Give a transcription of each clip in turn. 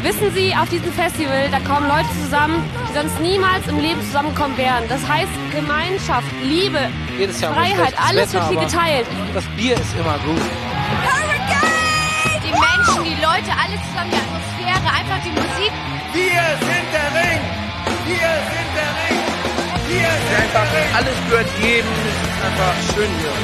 Wissen Sie, auf diesem Festival, da kommen Leute zusammen, die sonst niemals im Leben zusammenkommen wären. Das heißt Gemeinschaft, Liebe, Freiheit, alles wird hier geteilt. Das Bier ist immer gut. Die Menschen, die Leute, alles zusammen, die Atmosphäre, einfach die Musik. Wir sind der Ring! Wir sind der Ring! Wir sind der Ring! Alles gehört jedem. Es ist einfach schön hier.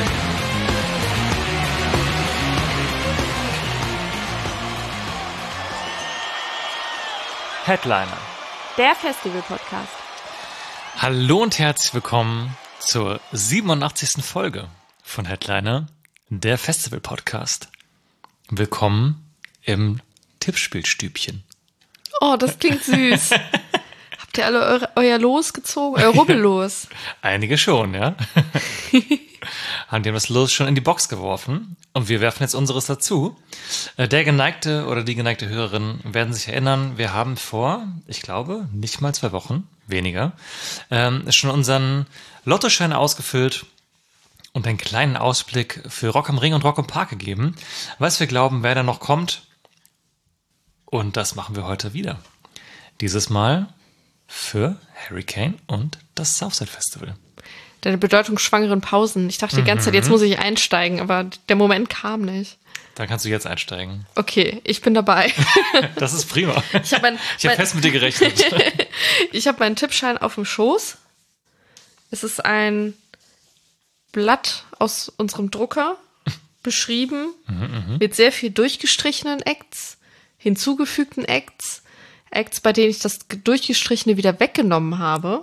Headliner. Der Festival-Podcast. Hallo und herzlich willkommen zur 87. Folge von Headliner, der Festival-Podcast. Willkommen im Tippspielstübchen. Oh, das klingt süß. Habt ihr alle euer Los gezogen? Euer Rubbellos? Einige schon, ja. Haben die das Los schon in die Box geworfen und wir werfen jetzt unseres dazu. Der geneigte oder die geneigte Hörerin werden sich erinnern, wir haben vor, ich glaube, nicht mal 2 Wochen, weniger, schon unseren Lottoschein ausgefüllt und einen kleinen Ausblick für Rock am Ring und Rock im Park gegeben, was wir glauben, wer da noch kommt. Und das machen wir heute wieder. Dieses Mal für Hurricane und das Southside Festival. Deine bedeutungsschwangeren Pausen. Ich dachte die ganze Zeit, jetzt muss ich einsteigen, aber der Moment kam nicht. Dann kannst du jetzt einsteigen. Okay, ich bin dabei. Das ist prima. Ich habe fest mit dir gerechnet. Ich habe meinen Tippschein auf dem Schoß. Es ist ein Blatt aus unserem Drucker, beschrieben, mit sehr viel durchgestrichenen Acts, hinzugefügten Acts, bei denen ich das Durchgestrichene wieder weggenommen habe.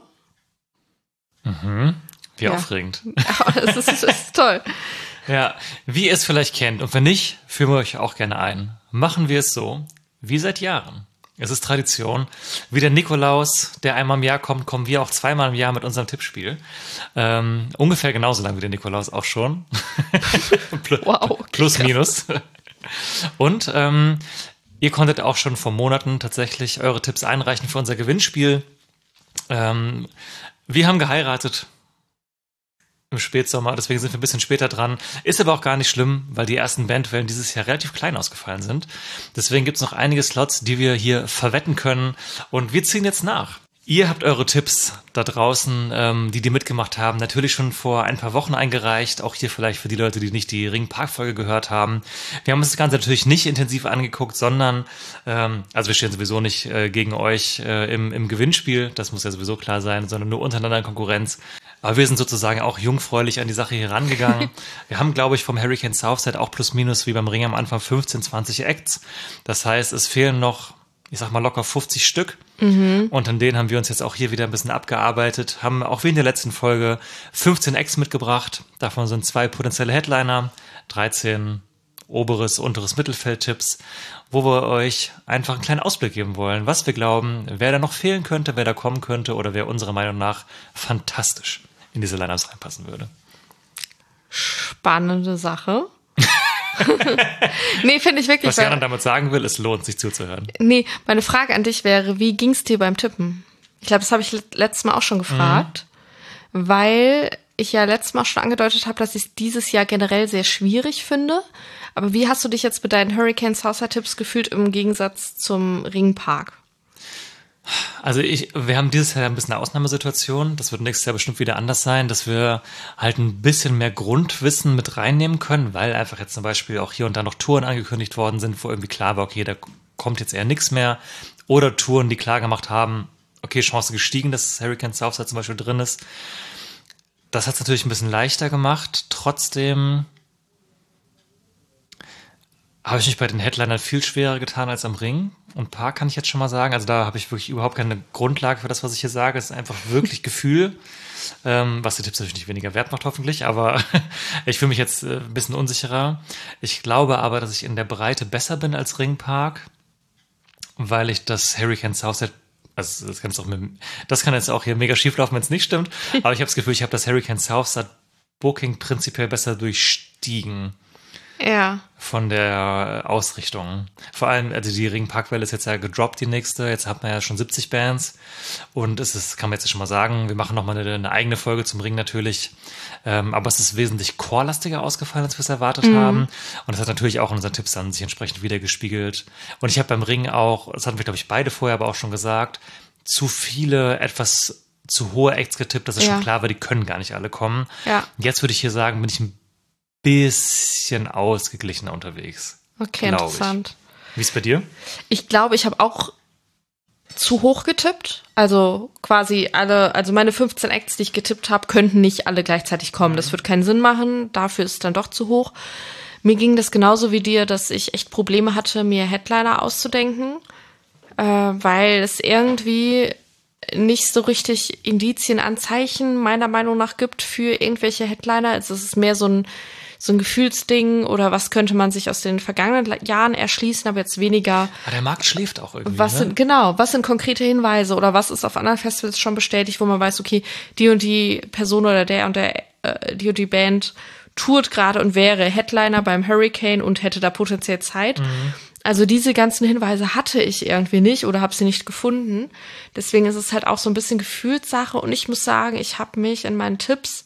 Wie aufregend. Das ist toll. Ja, wie ihr es vielleicht kennt und wenn nicht, führen wir euch auch gerne ein. Machen wir es so, wie seit Jahren. Es ist Tradition. Wie der Nikolaus, der einmal im Jahr kommt, kommen wir auch 2-mal im Jahr mit unserem Tippspiel. Ungefähr genauso lang wie der Nikolaus auch schon. Wow. Plus, minus. Und ihr konntet auch schon vor Monaten tatsächlich eure Tipps einreichen für unser Gewinnspiel. Wir haben geheiratet im Spätsommer, deswegen sind wir ein bisschen später dran. Ist aber auch gar nicht schlimm, weil die ersten Bandwellen dieses Jahr relativ klein ausgefallen sind. Deswegen gibt es noch einige Slots, die wir hier verwetten können. Und wir ziehen jetzt nach. Ihr habt eure Tipps da draußen, die mitgemacht haben, natürlich schon vor ein paar Wochen eingereicht. Auch hier vielleicht für die Leute, die nicht die Ring-Park-Folge gehört haben. Wir haben uns das Ganze natürlich nicht intensiv angeguckt, sondern, also wir stehen sowieso nicht gegen euch im Gewinnspiel. Das muss ja sowieso klar sein, sondern nur untereinander in Konkurrenz. Aber wir sind sozusagen auch jungfräulich an die Sache hier rangegangen. Wir haben, glaube ich, vom Hurricane Southside auch plus minus wie beim Ring am Anfang 15, 20 Acts. Das heißt, es fehlen noch, ich sag mal locker 50 Stück. Und an denen haben wir uns jetzt auch hier wieder ein bisschen abgearbeitet. Haben auch wie in der letzten Folge 15 Acts mitgebracht. Davon sind 2 potenzielle Headliner, 13 oberes, unteres Mittelfeld-Tipps, wo wir euch einfach einen kleinen Ausblick geben wollen, was wir glauben, wer da noch fehlen könnte, wer da kommen könnte oder wer unserer Meinung nach fantastisch in diese Lineups reinpassen würde. Spannende Sache. Nee, finde ich wirklich. Was Jana damit sagen will, es lohnt sich zuzuhören. Nee, meine Frage an dich wäre, wie ging's dir beim Tippen? Ich glaube, das habe ich letztes Mal auch schon gefragt, weil ich ja letztes Mal schon angedeutet habe, dass ich es dieses Jahr generell sehr schwierig finde. Aber wie hast du dich jetzt mit deinen Hurricane Southside-Tipps gefühlt im Gegensatz zum Ringpark? Also wir haben dieses Jahr ein bisschen eine Ausnahmesituation. Das wird nächstes Jahr bestimmt wieder anders sein, dass wir halt ein bisschen mehr Grundwissen mit reinnehmen können, weil einfach jetzt zum Beispiel auch hier und da noch Touren angekündigt worden sind, wo irgendwie klar war, okay, da kommt jetzt eher nichts mehr. Oder Touren, die klar gemacht haben, okay, Chance gestiegen, dass Hurricane Southside zum Beispiel drin ist. Das hat es natürlich ein bisschen leichter gemacht. Trotzdem habe ich mich bei den Headlinern viel schwerer getan als am Ring. Und Park kann ich jetzt schon mal sagen. Also da habe ich wirklich überhaupt keine Grundlage für das, was ich hier sage. Es ist einfach wirklich Gefühl, was die Tipps natürlich nicht weniger wert macht, hoffentlich. Aber ich fühle mich jetzt ein bisschen unsicherer. Ich glaube aber, dass ich in der Breite besser bin als Ringpark, weil ich das Hurricane Southside, also das kann jetzt auch hier mega schief laufen, wenn es nicht stimmt. Aber ich habe das Gefühl, ich habe das Hurricane Southside Booking prinzipiell besser durchstiegen. Ja. Von der Ausrichtung. Vor allem, also die Ringparkwelle ist jetzt ja gedroppt, die nächste. Jetzt hat man ja schon 70 Bands. Und es ist, kann man jetzt schon mal sagen, wir machen nochmal eine eigene Folge zum Ring natürlich. Aber es ist wesentlich chorlastiger ausgefallen, als wir es erwartet haben. Und das hat natürlich auch in unseren Tipps dann sich entsprechend wiedergespiegelt. Und ich habe beim Ring auch, das hatten wir, glaube ich, beide vorher aber auch schon gesagt, zu viele etwas zu hohe Acts getippt, dass es schon klar war, die können gar nicht alle kommen. Ja. Jetzt würde ich hier sagen, bin ich ein bisschen ausgeglichener unterwegs. Okay, interessant. Wie ist es bei dir? Ich glaube, ich habe auch zu hoch getippt. Also quasi also meine 15 Acts, die ich getippt habe, könnten nicht alle gleichzeitig kommen. Das wird keinen Sinn machen. Dafür ist es dann doch zu hoch. Mir ging das genauso wie dir, dass ich echt Probleme hatte, mir Headliner auszudenken, weil es irgendwie nicht so richtig Indizien, Anzeichen meiner Meinung nach gibt für irgendwelche Headliner. Also es ist mehr so ein Gefühlsding oder was könnte man sich aus den vergangenen Jahren erschließen, aber jetzt weniger. Aber der Markt schläft auch irgendwie. Was sind konkrete Hinweise oder was ist auf anderen Festivals schon bestätigt, wo man weiß, okay, die und die Person oder die und die Band tourt gerade und wäre Headliner beim Hurricane und hätte da potenziell Zeit. Also diese ganzen Hinweise hatte ich irgendwie nicht oder habe sie nicht gefunden. Deswegen ist es halt auch so ein bisschen Gefühlssache. Und ich muss sagen, ich habe mich in meinen Tipps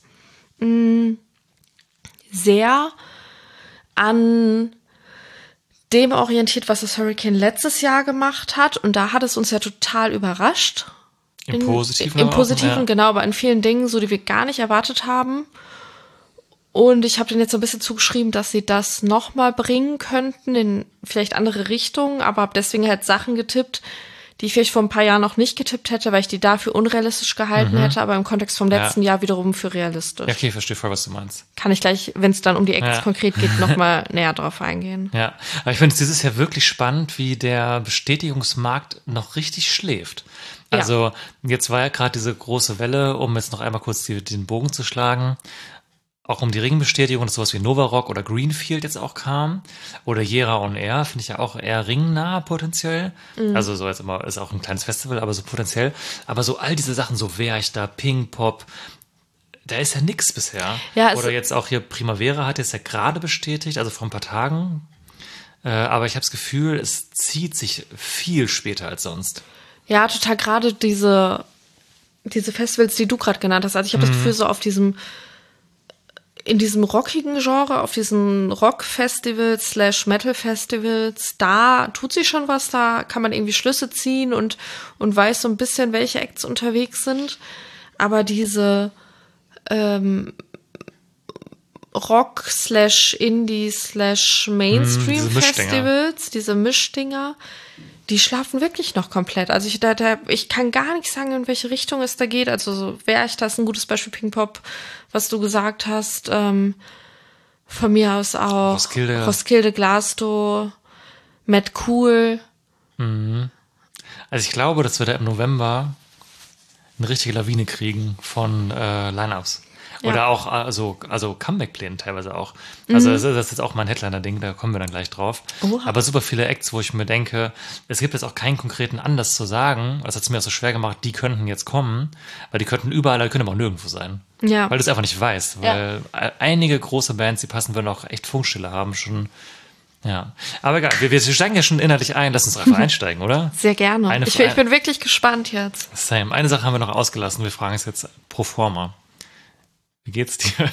sehr an dem orientiert, was das Hurricane letztes Jahr gemacht hat. Und da hat es uns ja total überrascht. Im Positiven. Im Positiven, genau, aber in vielen Dingen, so die wir gar nicht erwartet haben. Und ich habe denen jetzt so ein bisschen zugeschrieben, dass sie das nochmal bringen könnten in vielleicht andere Richtungen, aber habe deswegen halt Sachen getippt, die ich vielleicht vor ein paar Jahren noch nicht getippt hätte, weil ich die dafür unrealistisch gehalten hätte, aber im Kontext vom letzten Jahr wiederum für realistisch. Ja, okay, verstehe voll, was du meinst. Kann ich gleich, wenn es dann um die Acts konkret geht, nochmal näher drauf eingehen. Ja, aber ich finde es dieses Jahr wirklich spannend, wie der Bestätigungsmarkt noch richtig schläft. Also jetzt war ja gerade diese große Welle, um jetzt noch einmal kurz den Bogen zu schlagen, auch um die Ringbestätigung, dass sowas wie Nova Rock oder Greenfield jetzt auch kam. Oder Jera on Air, finde ich ja auch eher ringnah potenziell. Also so jetzt immer, ist auch ein kleines Festival, aber so potenziell. Aber so all diese Sachen, so Werchter, Pink Pop, da ist ja nix bisher. Ja, oder jetzt auch hier Primavera hat jetzt ja gerade bestätigt, also vor ein paar Tagen. Aber ich habe das Gefühl, es zieht sich viel später als sonst. Ja, total, gerade diese Festivals, die du gerade genannt hast. Also ich habe das Gefühl, so in diesem rockigen Genre, auf diesen Rock-Festivals / Metal-Festivals, da tut sich schon was, da kann man irgendwie Schlüsse ziehen und weiß so ein bisschen, welche Acts unterwegs sind. Aber diese Rock / Indie / Mainstream-Festivals, diese Mischdinger, die schlafen wirklich noch komplett. Also ich kann gar nicht sagen, in welche Richtung es da geht. Also so Werchter ist ein gutes Beispiel, Pink Pop, was du gesagt hast. Von mir aus auch Roskilde, Glasgow, Mad Cool. Also ich glaube, dass wir da im November eine richtige Lawine kriegen von Line-Ups. Oder auch also Comeback-Plänen teilweise auch. Also das ist jetzt auch mein Headliner-Ding, da kommen wir dann gleich drauf. Aber super viele Acts, wo ich mir denke, es gibt jetzt auch keinen konkreten Anlass zu sagen, das hat es mir auch so schwer gemacht, die könnten jetzt kommen, weil die könnten überall, die können aber auch nirgendwo sein. Ja. Weil du es einfach nicht weißt. Weil einige große Bands, die passen, würden auch echt Funkstille haben, schon. Ja, aber egal, wir steigen ja schon inhaltlich ein, lass uns einfach einsteigen, oder? Sehr gerne. Ich bin wirklich gespannt jetzt. Same. Eine Sache haben wir noch ausgelassen, wir fragen es jetzt pro forma. Wie geht's dir?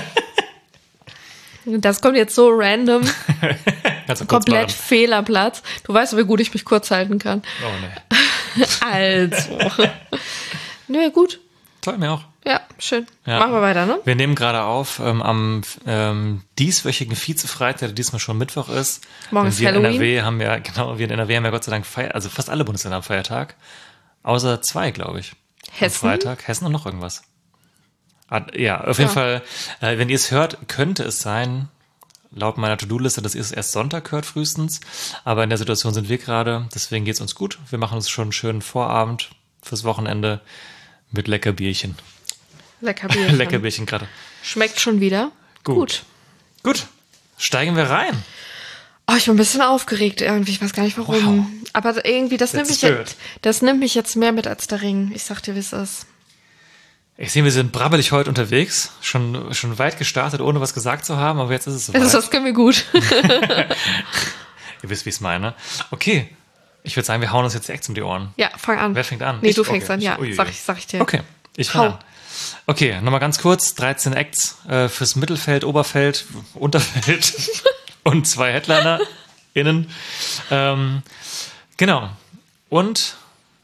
Das kommt jetzt so random. Komplett Fehlerplatz. Du weißt, wie gut ich mich kurz halten kann. Oh, nee. Also. Nö, gut. Toll, mir auch. Ja, schön. Ja. Machen wir weiter, ne? Wir nehmen gerade auf am dieswöchigen Vize-Freitag, der diesmal schon Mittwoch ist. Morgen ist Halloween. Wir in NRW haben ja Gott sei Dank also fast alle Bundesländer haben Feiertag. Außer 2, glaube ich. Hessen? Am Freitag. Hessen und noch irgendwas. Ja, auf jeden Fall, wenn ihr es hört, könnte es sein, laut meiner To-Do-Liste, dass ihr es erst Sonntag hört frühestens. Aber in der Situation sind wir gerade, deswegen geht's uns gut. Wir machen uns schon einen schönen Vorabend fürs Wochenende mit lecker Bierchen. Lecker Bierchen. Lecker Bierchen gerade. Schmeckt schon wieder. Gut. Steigen wir rein. Oh, ich bin ein bisschen aufgeregt irgendwie. Ich weiß gar nicht warum. Wow. Aber irgendwie, das nimmt mich jetzt mehr mit als der Ring. Ich sag dir, wie es ist. Ich sehe, wir sind brabbelig heute unterwegs. Schon weit gestartet, ohne was gesagt zu haben, aber jetzt ist es soweit. Also das können wir gut. Ihr wisst, wie ich es meine. Okay, ich würde sagen, wir hauen uns jetzt die Acts um die Ohren. Ja, fang an. Wer fängt an? Nee, du fängst an, ja. Sag ich dir. Okay, ich fange an. Okay, nochmal ganz kurz. 13 Acts fürs Mittelfeld, Oberfeld, Unterfeld und 2 HeadlinerInnen. Genau. Und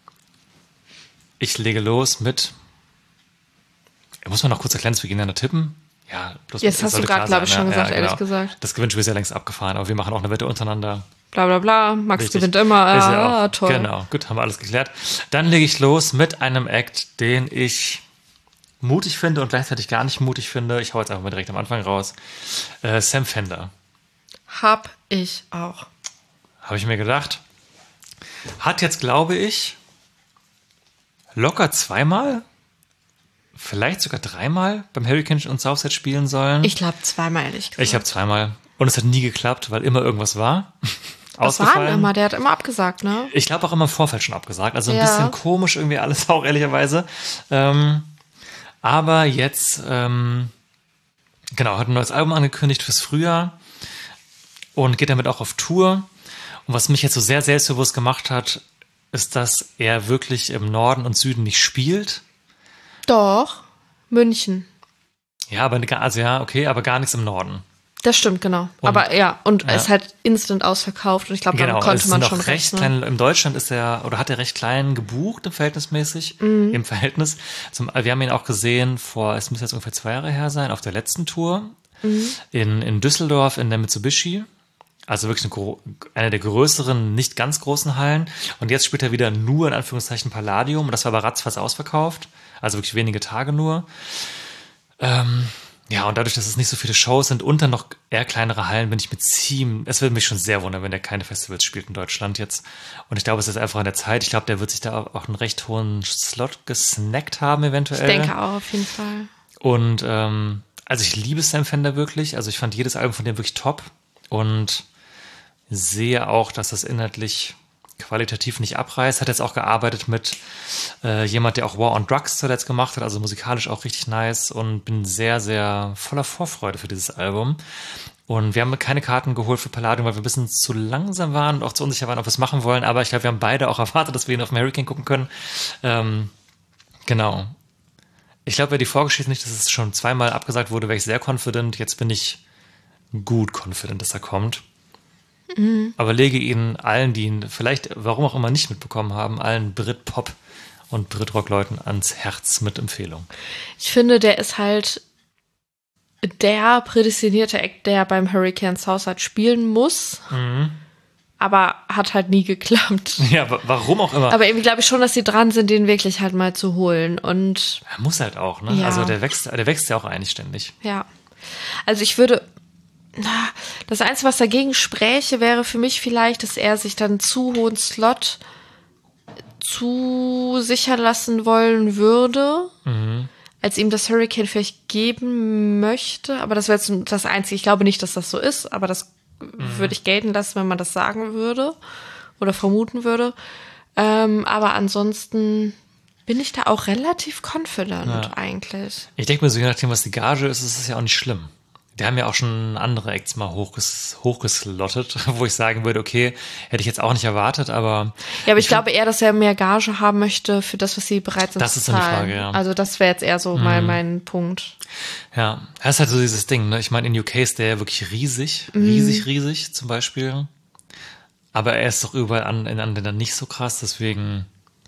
ich lege los mit... Muss man noch kurz ein kleines Beginner tippen? Ja, jetzt hast du gerade, glaube ich, schon gesagt, ehrlich gesagt. Das Gewinnspiel ist ja längst abgefahren, aber wir machen auch eine Wette untereinander. Bla bla bla, Max Richtig. Gewinnt immer. Ist ja auch, toll. Genau, gut, haben wir alles geklärt. Dann lege ich los mit einem Act, den ich mutig finde und gleichzeitig gar nicht mutig finde. Ich hau jetzt einfach mal direkt am Anfang raus. Sam Fender. Hab ich auch. Habe ich mir gedacht. Hat jetzt, glaube ich, locker 2-mal, vielleicht sogar 3-mal beim Hurricane und Southside spielen sollen. Ich glaube 2-mal, ehrlich gesagt. Ich habe 2-mal. Und es hat nie geklappt, weil immer irgendwas war. Was war denn immer? Der hat immer abgesagt, ne? Ich glaube auch immer im Vorfeld schon abgesagt. Also ein bisschen komisch irgendwie alles auch, ehrlicherweise. Aber jetzt, hat ein neues Album angekündigt fürs Frühjahr und geht damit auch auf Tour. Und was mich jetzt so sehr selbstbewusst gemacht hat, ist, dass er wirklich im Norden und Süden nicht spielt. Doch, München. Ja, aber aber gar nichts im Norden. Das stimmt, genau. Aber es ist halt instant ausverkauft und ich glaube, damit konnte man schon rechnen. In Deutschland hat er recht klein gebucht, im Verhältnis. Wir haben ihn auch gesehen es müsste jetzt ungefähr 2 Jahre her sein, auf der letzten Tour in Düsseldorf in der Mitsubishi. Also wirklich eine der größeren, nicht ganz großen Hallen. Und jetzt spielt er wieder nur in Anführungszeichen Palladium. Und das war aber ratzfatz ausverkauft. Also wirklich wenige Tage nur. Und dadurch, dass es nicht so viele Shows sind und dann noch eher kleinere Hallen, es würde mich schon sehr wundern, wenn der keine Festivals spielt in Deutschland jetzt. Und ich glaube, es ist einfach an der Zeit. Ich glaube, der wird sich da auch einen recht hohen Slot gesnackt haben eventuell. Ich denke auch, auf jeden Fall. Und also ich liebe Sam Fender wirklich. Also ich fand jedes Album von dem wirklich top. Und sehe auch, dass das inhaltlich qualitativ nicht abreißt. Hat jetzt auch gearbeitet mit jemand, der auch War on Drugs zuletzt gemacht hat, also musikalisch auch richtig nice und bin sehr, sehr voller Vorfreude für dieses Album. Und wir haben keine Karten geholt für Palladium, weil wir ein bisschen zu langsam waren und auch zu unsicher waren, ob wir es machen wollen. Aber ich glaube, wir haben beide auch erwartet, dass wir ihn auf dem Hurricane gucken können. Genau. Ich glaube, wäre die Vorgeschichte nicht, dass es schon 2-mal abgesagt wurde, wäre ich sehr confident. Jetzt bin ich gut confident, dass er kommt. Aber lege ihn allen, die ihn vielleicht, warum auch immer, nicht mitbekommen haben, allen Brit-Pop- und Brit-Rock-Leuten ans Herz mit Empfehlung. Ich finde, der ist halt der prädestinierte Act, der beim Hurricane Southside spielen muss. Aber hat halt nie geklappt. Ja, warum auch immer. Aber irgendwie glaube ich schon, dass sie dran sind, den wirklich halt mal zu holen. Und er muss halt auch, ne? Ja. Also der wächst ja auch eigentlich ständig. Ja. Also ich würde... Das Einzige, was dagegen spräche, wäre für mich vielleicht, dass er sich dann zu hohen Slot zusichern lassen wollen würde, als ihm das Hurricane vielleicht geben möchte. Aber das wäre jetzt das Einzige. Ich glaube nicht, dass das so ist, aber das würde ich gelten lassen, wenn man das sagen würde oder vermuten würde. Aber ansonsten bin ich da auch relativ confident eigentlich. Ich denke mir so, je nachdem, was die Gage ist, ist es ja auch nicht schlimm. Die haben ja auch schon andere Acts mal hochgeslottet, wo ich sagen würde, okay, hätte ich jetzt auch nicht erwartet, aber... Ja, aber ich glaube eher, dass er mehr Gage haben möchte für das, was sie bereit sind zu zahlen. Das ist dann die Frage, ja. Also das wäre jetzt eher so mein Punkt. Ja, das ist halt so dieses Ding, ne? Ich meine, in UK ist der ja wirklich riesig zum Beispiel. Aber er ist doch überall in anderen Ländern nicht so krass, deswegen...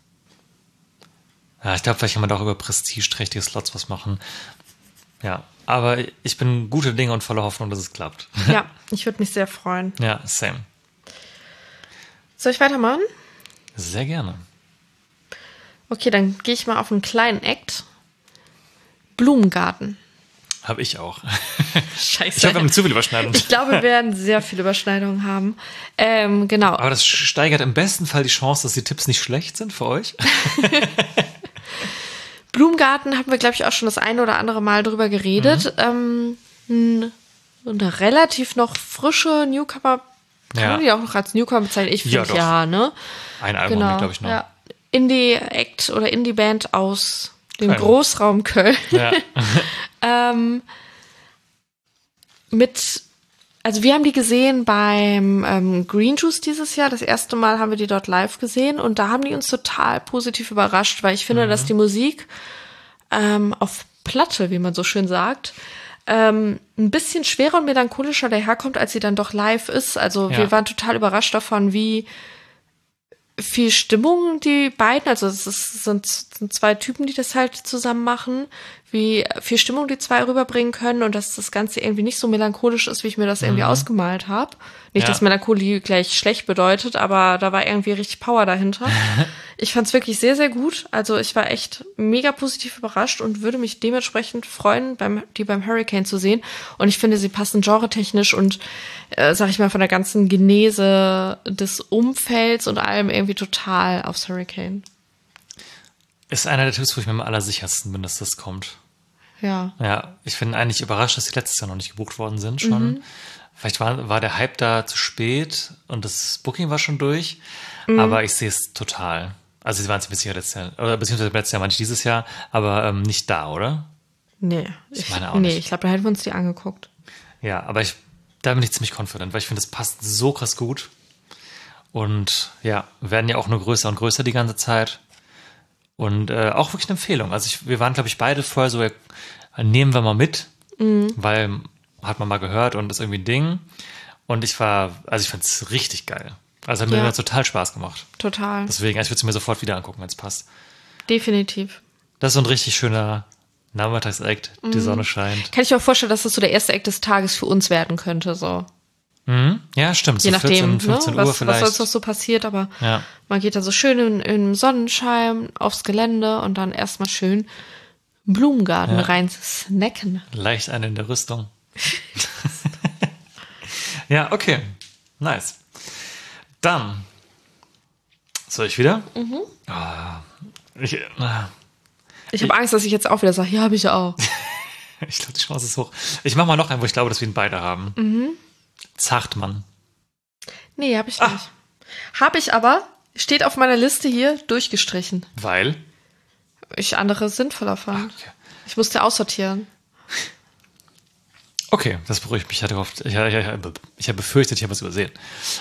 Ja, ich glaube, vielleicht kann man da auch über prestigeträchtige Slots was machen. Ja, aber ich bin gute Dinge und voller Hoffnung, dass es klappt. Ja, ich würde mich sehr freuen. Ja, same. Soll ich weitermachen? Sehr gerne. Okay, dann gehe ich mal auf einen kleinen Act. Blumengarten. Habe ich auch. Scheiße. Ich hoffe, wir haben zu viel Überschneidung. Ich glaube, wir werden sehr viele Überschneidungen haben. Genau. Aber das steigert im besten Fall die Chance, dass die Tipps nicht schlecht sind für euch. Blumengarten haben wir, glaube ich, auch schon das eine oder andere Mal drüber geredet. Eine relativ noch frische Newcomer, kann man die auch noch als Newcomer bezeichnen? Ich finde ja, ne? Ein Album, glaube ich, noch. Ja. Indie-Act oder Indie-Band aus dem Großraum Köln. Ja. Also wir haben die gesehen beim Green Juice dieses Jahr. Das erste Mal haben wir die dort live gesehen und da haben die uns total positiv überrascht, weil ich finde, dass die Musik auf Platte, wie man so schön sagt, ein bisschen schwerer und melancholischer daherkommt, als sie dann doch live ist. Also wir waren total überrascht davon, wie viel Stimmung die beiden, also es sind zwei Typen, die das halt zusammen machen, wie viel Stimmung die zwei rüberbringen können und dass das Ganze irgendwie nicht so melancholisch ist, wie ich mir das irgendwie ausgemalt habe. Nicht, dass Melancholie gleich schlecht bedeutet, aber da war irgendwie richtig Power dahinter. Ich fand es wirklich sehr, sehr gut. Also ich war echt mega positiv überrascht und würde mich dementsprechend freuen, die beim Hurricane zu sehen. Und ich finde, sie passen genretechnisch und, sag ich mal, von der ganzen Genese des Umfelds und allem irgendwie total aufs Hurricane. Ist einer der Tipps, wo ich mir am allersichersten bin, dass das kommt. Ja. Ja, ich bin eigentlich überrascht, dass die letztes Jahr noch nicht gebucht worden sind schon. Vielleicht war der Hype da zu spät und das Booking war schon durch, aber ich sehe es total. Also sie waren ziemlich sicher letztes Jahr, oder beziehungsweise letztes Jahr meine ich dieses Jahr, aber nicht da, oder? Nee. Ich meine auch nicht. Ich glaube, da hätten wir uns die angeguckt. Ja, aber da bin ich ziemlich confident, weil ich finde, das passt so krass gut. Und ja, werden ja auch nur größer und größer die ganze Zeit. Und auch wirklich eine Empfehlung. Also wir waren, glaube ich, beide vorher so, nehmen wir mal mit, weil hat man mal gehört und ist irgendwie ein Ding. Und ich fand es richtig geil. Also hat mir total Spaß gemacht. Total. Deswegen, ich würde es mir sofort wieder angucken, wenn es passt. Definitiv. Das ist so ein richtig schöner Nachmittagsakt, die Sonne scheint. Kann ich mir auch vorstellen, dass das so der erste Act des Tages für uns werden könnte, so. Ja, stimmt. Je so nachdem, 14, 15 Uhr vielleicht. Was sonst noch so passiert, aber man geht da so schön im Sonnenschein aufs Gelände und dann erstmal schön Blumengarten rein snacken. Leicht eine in der Rüstung. Ja, okay. Nice. Dann soll ich wieder? Ich habe Angst, dass ich jetzt auch wieder sage, ja, habe ich auch. Ich glaube, die Chance ist hoch. Ich mache mal noch einen, wo ich glaube, dass wir ihn beide haben. Zartmann. Nee, habe ich nicht. Habe ich aber, steht auf meiner Liste hier, durchgestrichen. Weil? Ich andere sinnvoller fand. Okay. Ich musste aussortieren. Okay, das beruhigt mich. Ich habe befürchtet, ich habe was übersehen.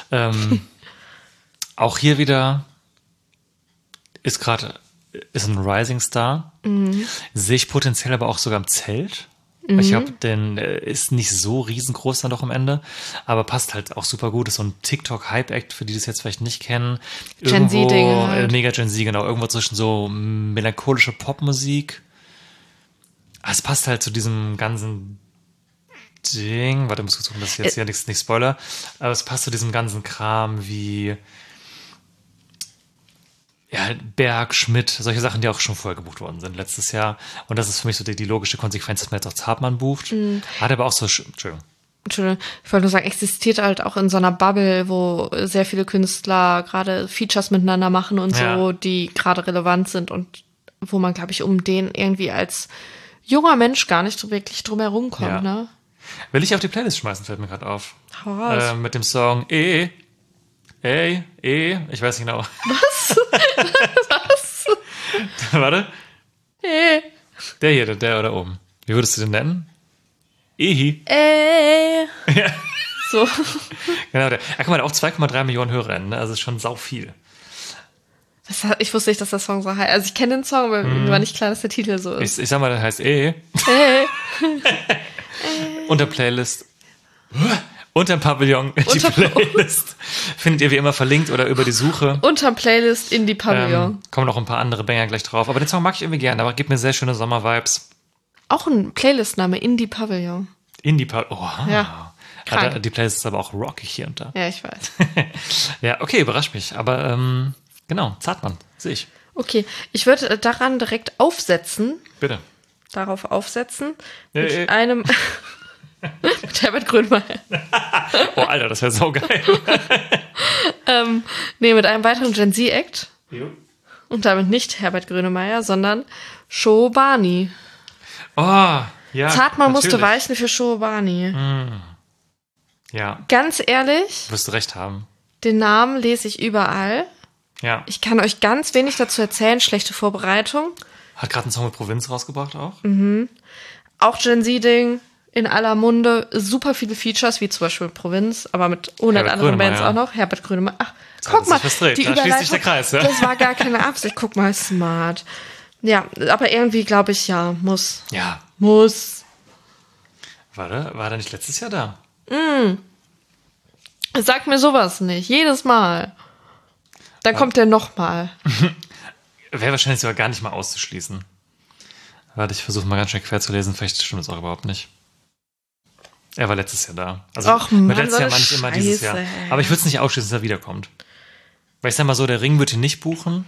Auch hier wieder ist ein Rising Star. Sehe ich potenziell aber auch sogar im Zelt. Ich glaube, den ist nicht so riesengroß dann doch am Ende, aber passt halt auch super gut. Ist so ein TikTok-Hype-Act, für die das jetzt vielleicht nicht kennen. Gen Z-Ding halt. Mega Gen Z, genau. Irgendwo zwischen so melancholische Popmusik. Es passt halt zu diesem ganzen Ding. Warte, ich muss kurz gucken, dass ich jetzt hier nicht spoiler. Aber es passt zu diesem ganzen Kram wie Berg, Schmidt, solche Sachen, die auch schon vorher gebucht worden sind letztes Jahr. Und das ist für mich so die logische Konsequenz, dass man jetzt auch Zartmann bucht. Hat aber auch so, Entschuldigung, ich wollte nur sagen, existiert halt auch in so einer Bubble, wo sehr viele Künstler gerade Features miteinander machen und so, die gerade relevant sind und wo man, glaube ich, um den irgendwie als junger Mensch gar nicht so wirklich drum herum kommt, ne? Will ich auf die Playlist schmeißen, fällt mir gerade auf. Hau raus. Mit dem Song ich weiß nicht genau. Was? Warte. Der hier, der da oben. Wie würdest du den nennen? Ehi. Ja. So. Genau, guck mal, auch 2,3 Millionen HörerInnen, ne? Also ist schon sau viel. Ich wusste nicht, dass der Song so heißt. Also ich kenne den Song, aber mir war nicht klar, dass der Titel so ist. Ich sag mal, der heißt Unter Playlist. Unterm Pavillon die Playlist. Findet ihr wie immer verlinkt oder über die Suche. Unterm Playlist in die Pavillon. Kommen noch ein paar andere Banger gleich drauf. Aber den Song mag ich irgendwie gerne, aber gibt mir sehr schöne Sommer-Vibes. Auch ein Playlist-Name, Indie Pavillon. Indie Pavillon. Oha. Ja. Krank. Die Playlist ist aber auch rockig hier und da. Ja, ich weiß. Ja, okay, überrascht mich. Aber genau, Zartmann, sehe ich. Okay, ich würde daran direkt aufsetzen. Bitte. Darauf aufsetzen. Mit einem... mit Herbert Grönemeyer. Oh, Alter, das wäre so geil. Mit einem weiteren Gen Z-Act. Und damit nicht Herbert Grönemeyer, sondern Shobani. Oh, ja. Zartmann musste weichen für Shobani. Ja. Ganz ehrlich. Wirst du recht haben. Den Namen lese ich überall. Ja. Ich kann euch ganz wenig dazu erzählen. Schlechte Vorbereitung. Hat gerade einen Song mit Provinz rausgebracht auch. Auch Gen Z-Ding, in aller Munde. Super viele Features, wie zum Beispiel mit Provinz, aber mit 100 Herbert anderen Bands Grönemeyer. auch noch. Herbert Grönemeyer. Ach, guck mal, die da schließt sich der Überleitung, Kreis. Ja? das war gar keine Absicht. Guck mal, smart. Ja, aber irgendwie glaube ich, ja, muss. Ja. Muss. War der nicht letztes Jahr da? Sag mir sowas nicht. Jedes Mal. Dann kommt der nochmal. Wäre wahrscheinlich sogar gar nicht mal auszuschließen. Warte, ich versuche mal ganz schnell quer zu lesen. Vielleicht stimmt das auch überhaupt nicht. Er war letztes Jahr da. Also Och Mann, mit letztes so Jahr eine meine ich immer dieses Jahr. Scheiße, ey. Aber ich würde es nicht ausschließen, dass er wiederkommt. Weil ich sag mal so, der Ring wird ihn nicht buchen.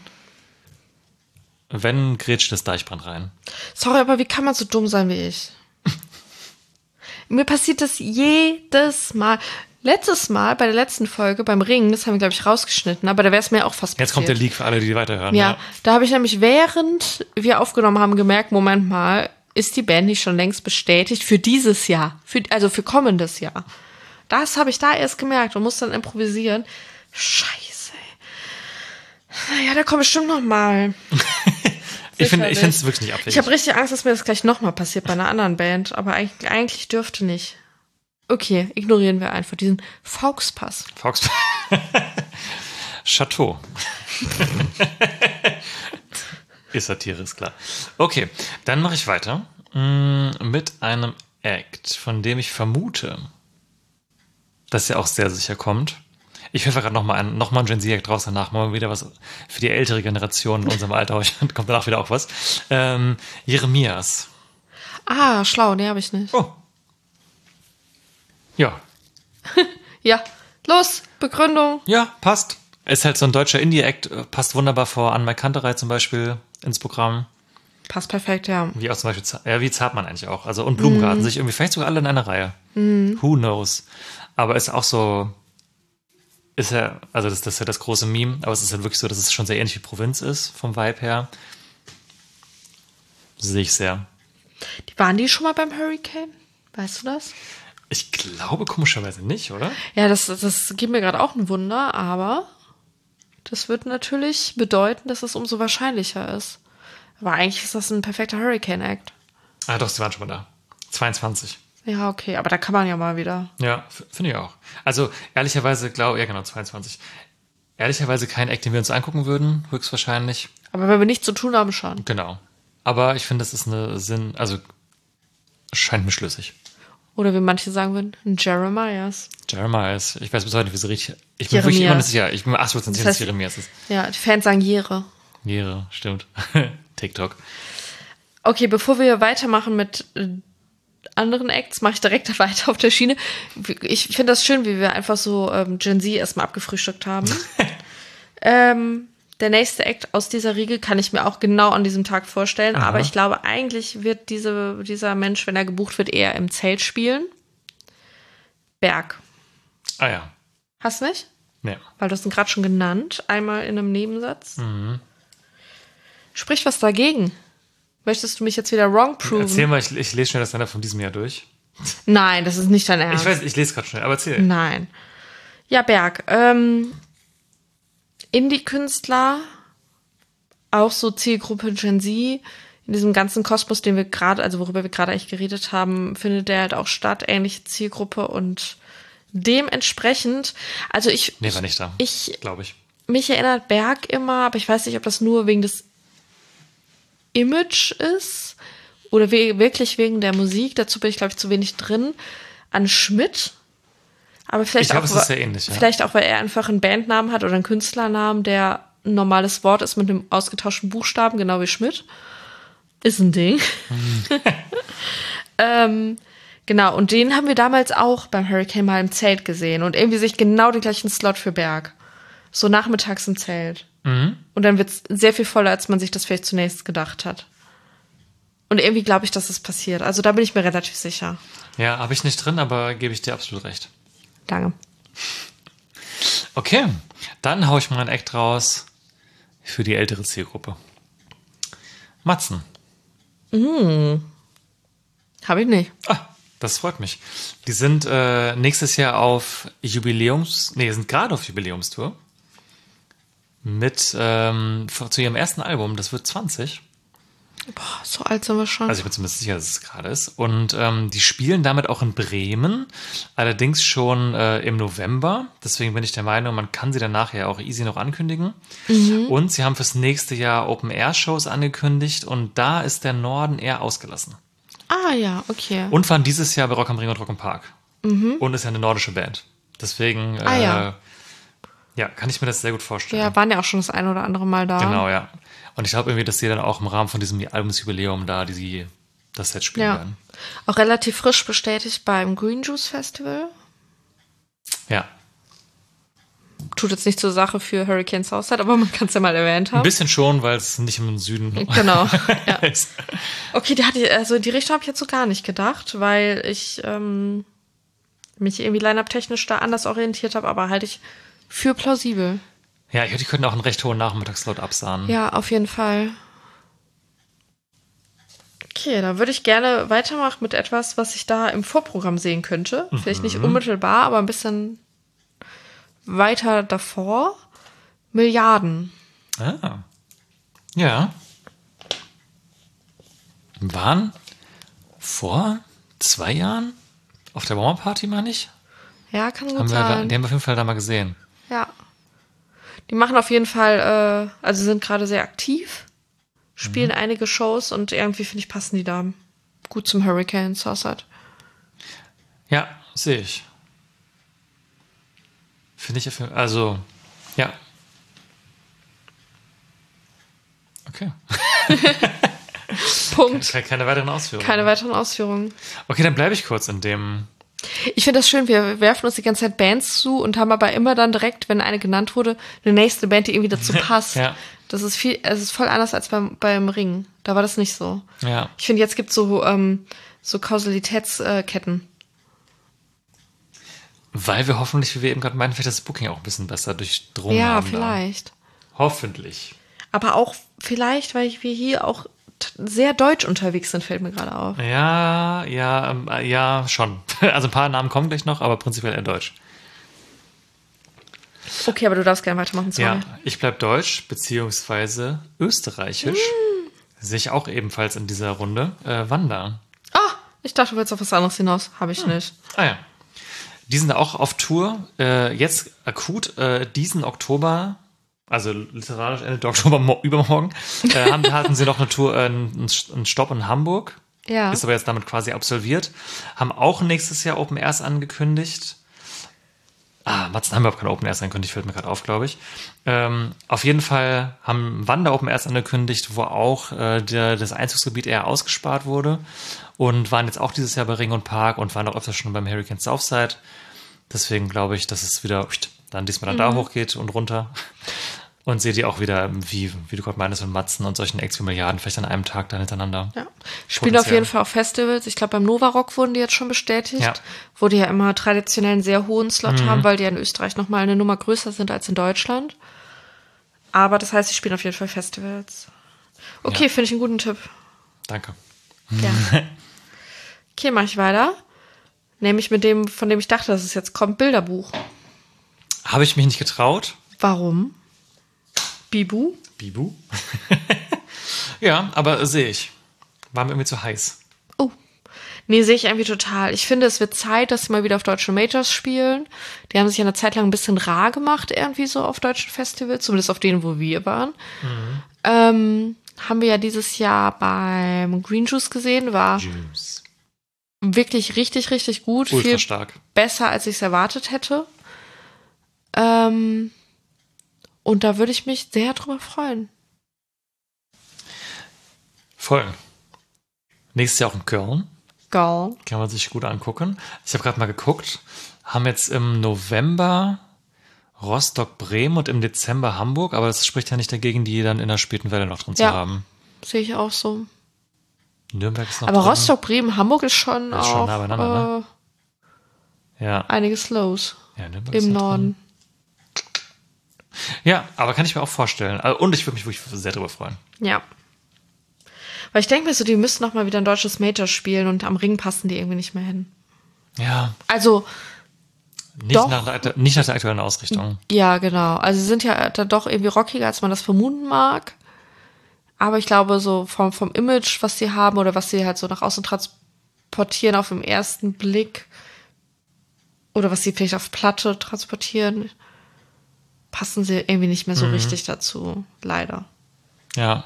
Wenn, grätscht das Deichbrand rein. Sorry, aber wie kann man so dumm sein wie ich? Mir passiert das jedes Mal. Letztes Mal, bei der letzten Folge, beim Ring, das haben wir, glaube ich, rausgeschnitten, aber da wäre es mir auch fast passiert. Jetzt kommt der Leak für alle, die weiterhören. Ja, da habe ich nämlich, während wir aufgenommen haben, gemerkt, Moment mal, ist die Band nicht schon längst bestätigt für dieses Jahr? Also für kommendes Jahr. Das habe ich da erst gemerkt und musste dann improvisieren. Scheiße, ey. Naja, der kommt bestimmt noch mal. Ich finde es wirklich nicht abwegig. Ich habe richtig Angst, dass mir das gleich nochmal passiert bei einer anderen Band, aber eigentlich dürfte nicht. Okay, ignorieren wir einfach diesen Fauxpass. Chateau. Ist Satire, ist klar. Okay, dann mache ich weiter mit einem Act, von dem ich vermute, dass er auch sehr sicher kommt. Ich helfe gerade nochmal ein Gen Z-Act raus, danach machen wir wieder was für die ältere Generation in unserem Alter. Kommt danach wieder auch was. Jeremias. Ah, schlau, nee, habe ich nicht. Oh. Ja. Ja, los, Begründung. Ja, passt. Ist halt so ein deutscher Indie-Act, passt wunderbar vor Anne Kanterei zum Beispiel ins Programm. Passt perfekt, ja. Wie auch zum Beispiel, wie Zartmann eigentlich auch. Also, und Blumengarten, sich irgendwie vielleicht sogar alle in einer Reihe. Who knows? Aber ist auch so, ist ja, also das ist ja das große Meme, aber es ist halt wirklich so, dass es schon sehr ähnlich wie Provinz ist, vom Vibe her. Sehe ich sehr. Waren die schon mal beim Hurricane? Weißt du das? Ich glaube komischerweise nicht, oder? Ja, das gibt mir gerade auch ein Wunder, aber das wird natürlich bedeuten, dass es umso wahrscheinlicher ist. Aber eigentlich ist das ein perfekter Hurricane-Act. Ah, doch, sie waren schon mal da. 22. Ja, okay, aber da kann man ja mal wieder. Ja, finde ich auch. Also, ehrlicherweise, ja genau, 22. Ehrlicherweise kein Act, den wir uns angucken würden, höchstwahrscheinlich. Aber wenn wir nichts zu tun haben, schon. Genau. Aber ich finde, das ist also, scheint mir schlüssig. Oder wie manche sagen würden, ein Jeremias. Jeremias. Ich weiß bis heute nicht, wie sie richtig. Ich bin wirklich immer nicht sicher. Ich bin mir 80% sicher, dass Jeremias ist. Ja, die Fans sagen Jere. Jere, stimmt. TikTok. Okay, bevor wir weitermachen mit anderen Acts, mache ich direkt weiter auf der Schiene. Ich finde das schön, wie wir einfach so Gen Z erstmal abgefrühstückt haben. Der nächste Act aus dieser Riege kann ich mir auch genau an diesem Tag vorstellen. Aha. Aber ich glaube, eigentlich wird dieser Mensch, wenn er gebucht wird, eher im Zelt spielen. Berg. Ah ja. Hast du nicht? Nee. Weil du hast ihn gerade schon genannt. Einmal in einem Nebensatz. Spricht was dagegen? Möchtest du mich jetzt wieder wrong proven? Erzähl mal, ich lese schnell das Ende von diesem Jahr durch. Nein, das ist nicht dein Ernst. Ich weiß, ich lese gerade schnell, aber erzähl. Nein. Ja, Berg. Indie-Künstler, auch so Zielgruppe Gen Z, in diesem ganzen Kosmos, den wir gerade, also worüber wir gerade eigentlich geredet haben, findet der halt auch statt, ähnliche Zielgruppe und dementsprechend, also Nee, war nicht da. Glaube ich. Mich erinnert Berg immer, aber ich weiß nicht, ob das nur wegen des Image ist oder wirklich wegen der Musik, dazu bin ich, glaube ich, zu wenig drin, an Schmidt. Aber vielleicht ich glaube, auch, es ist sehr ähnlich. Ja. Vielleicht auch, weil er einfach einen Bandnamen hat oder einen Künstlernamen, der ein normales Wort ist mit einem ausgetauschten Buchstaben, genau wie Schmidt. Ist ein Ding. Genau, und den haben wir damals auch beim Hurricane mal im Zelt gesehen und irgendwie sich genau den gleichen Slot für Berg. So nachmittags im Zelt. Und dann wird es sehr viel voller, als man sich das vielleicht zunächst gedacht hat. Und irgendwie glaube ich, dass es passiert. Also da bin ich mir relativ sicher. Ja, habe ich nicht drin, aber gebe ich dir absolut recht. Danke. Okay, dann haue ich mal ein Act raus für die ältere Zielgruppe. Matzen. Habe ich nicht. Ah, das freut mich. Die sind nächstes Jahr auf sind gerade auf Jubiläumstour. Mit zu ihrem ersten Album, das wird 20. Boah, so alt sind wir schon. Also ich bin zumindest sicher, dass es gerade ist. Und die spielen damit auch in Bremen, allerdings schon im November. Deswegen bin ich der Meinung, man kann sie dann nachher auch easy noch ankündigen. Und sie haben fürs nächste Jahr Open-Air-Shows angekündigt und da ist der Norden eher ausgelassen. Ah ja, okay. Und waren dieses Jahr bei Rock am Ring und Rock im Park. Und ist ja eine nordische Band. Deswegen ja, kann ich mir das sehr gut vorstellen. Ja, waren ja auch schon das ein oder andere Mal da. Genau, ja. Und ich glaube irgendwie, dass sie dann auch im Rahmen von diesem Albumsjubiläum da das Set spielen werden. Auch relativ frisch bestätigt beim Green Juice Festival. Ja. Tut jetzt nicht zur Sache für Hurricane Southside, aber man kann es ja mal erwähnt haben. Ein bisschen schon, weil es nicht im Süden genau, ja. ist. Okay, die Richtung habe ich jetzt so gar nicht gedacht, weil ich mich irgendwie line-up-technisch da anders orientiert habe, aber halte ich für plausibel. Ja, die könnten auch einen recht hohen Nachmittagsslot absahnen. Ja, auf jeden Fall. Okay, da würde ich gerne weitermachen mit etwas, was ich da im Vorprogramm sehen könnte. Vielleicht nicht unmittelbar, aber ein bisschen weiter davor. Milliarden. Ah. Ja. Waren vor 2 Jahren auf der Warmer-Party, meine ich? Ja, kann gut sein. Die haben wir auf jeden Fall da mal gesehen. Ja. Die machen auf jeden Fall, also sind gerade sehr aktiv, spielen einige Shows und irgendwie, finde ich, passen die da gut zum Hurricane Southside. Ja, sehe ich. Finde ich, also, ja. Okay. Punkt. Keine weiteren Ausführungen. Keine weiteren Ausführungen. Okay, dann bleibe ich kurz in dem. Ich finde das schön, wir werfen uns die ganze Zeit Bands zu und haben aber immer dann direkt, wenn eine genannt wurde, eine nächste Band, die irgendwie dazu passt. Ja. Das ist es ist voll anders als beim Ring. Da war das nicht so. Ja. Ich finde, jetzt gibt es so Kausalitätsketten. Weil wir hoffentlich, wie wir eben gerade meinen, vielleicht das Booking auch ein bisschen besser durchdrungen haben. Ja, vielleicht. Da. Hoffentlich. Aber auch vielleicht, weil wir hier auch sehr deutsch unterwegs sind, fällt mir gerade auf. Ja, schon. Also ein paar Namen kommen gleich noch, aber prinzipiell eher deutsch. Okay, aber du darfst gerne weitermachen. Sorry. Ja, ich bleib deutsch, beziehungsweise österreichisch. Sehe ich auch ebenfalls in dieser Runde. Wanda. Ah, ich dachte, du willst auf was anderes hinaus. Habe ich nicht. Ah ja. Die sind auch auf Tour. Jetzt akut diesen Oktober, also literarisch Ende Oktober übermorgen, hatten sie noch eine Tour, einen Stopp in Hamburg. Ja. Ist aber jetzt damit quasi absolviert. Haben auch nächstes Jahr Open Airs angekündigt. Matzen haben wir auch keine Open Airs angekündigt, fällt mir gerade auf, glaube ich. Auf jeden Fall haben Wanda Open Airs angekündigt, wo auch das Einzugsgebiet eher ausgespart wurde. Und waren jetzt auch dieses Jahr bei Ring und Park und waren auch öfter schon beim Hurricane Southside. Deswegen glaube ich, dass es wieder dann diesmal da hochgeht und runter. Und sehe die auch wieder, wie du gerade meinst, mit Matzen und solchen Acts wie Milliarden, vielleicht an einem Tag dann hintereinander. Ja. Spielen auf jeden Fall auf Festivals. Ich glaube, beim Nova Rock wurden die jetzt schon bestätigt. Ja. Wo die ja immer traditionell einen sehr hohen Slot haben, weil die ja in Österreich nochmal eine Nummer größer sind als in Deutschland. Aber das heißt, sie spielen auf jeden Fall Festivals. Okay, finde ich einen guten Tipp. Danke. Ja. Okay, mache ich weiter. Nämlich mit dem, von dem ich dachte, dass es jetzt kommt, Bilderbuch. Habe ich mich nicht getraut. Warum? Bibu? Ja, aber sehe ich. War mir irgendwie zu heiß. Oh. Nee, sehe ich irgendwie total. Ich finde, es wird Zeit, dass sie mal wieder auf deutschen Majors spielen. Die haben sich ja eine Zeit lang ein bisschen rar gemacht, irgendwie so auf deutschen Festivals, zumindest auf denen, wo wir waren. Haben wir ja dieses Jahr beim Green Juice gesehen, war wirklich richtig, richtig gut. Ultra viel stark. Besser, als ich es erwartet hätte. Und da würde ich mich sehr drüber freuen. Voll. Nächstes Jahr auch in Köln. Geil. Kann man sich gut angucken. Ich habe gerade mal geguckt. Haben jetzt im November Rostock, Bremen und im Dezember Hamburg. Aber das spricht ja nicht dagegen, die dann in der späten Welle noch drin zu haben. Sehe ich auch so. Nürnberg ist noch aber drin. Rostock, Bremen, Hamburg ist schon ist auch schon nah beieinander, ne? Ja. einiges los Ja, Nürnberg ist im noch Norden. drin. Ja, aber kann ich mir auch vorstellen. Und ich würde mich wirklich sehr drüber freuen. Ja. Weil ich denke mir so, die müssten noch mal wieder ein deutsches Major spielen und am Ring passen die irgendwie nicht mehr hin. Ja. Also Nicht nach der aktuellen Ausrichtung. ja, genau. Also sie sind ja dann doch irgendwie rockiger, als man das vermuten mag. Aber ich glaube, so vom Image, was sie haben oder was sie halt so nach außen transportieren auf den ersten Blick oder was sie vielleicht auf Platte transportieren, passen sie irgendwie nicht mehr so richtig dazu, leider. Ja.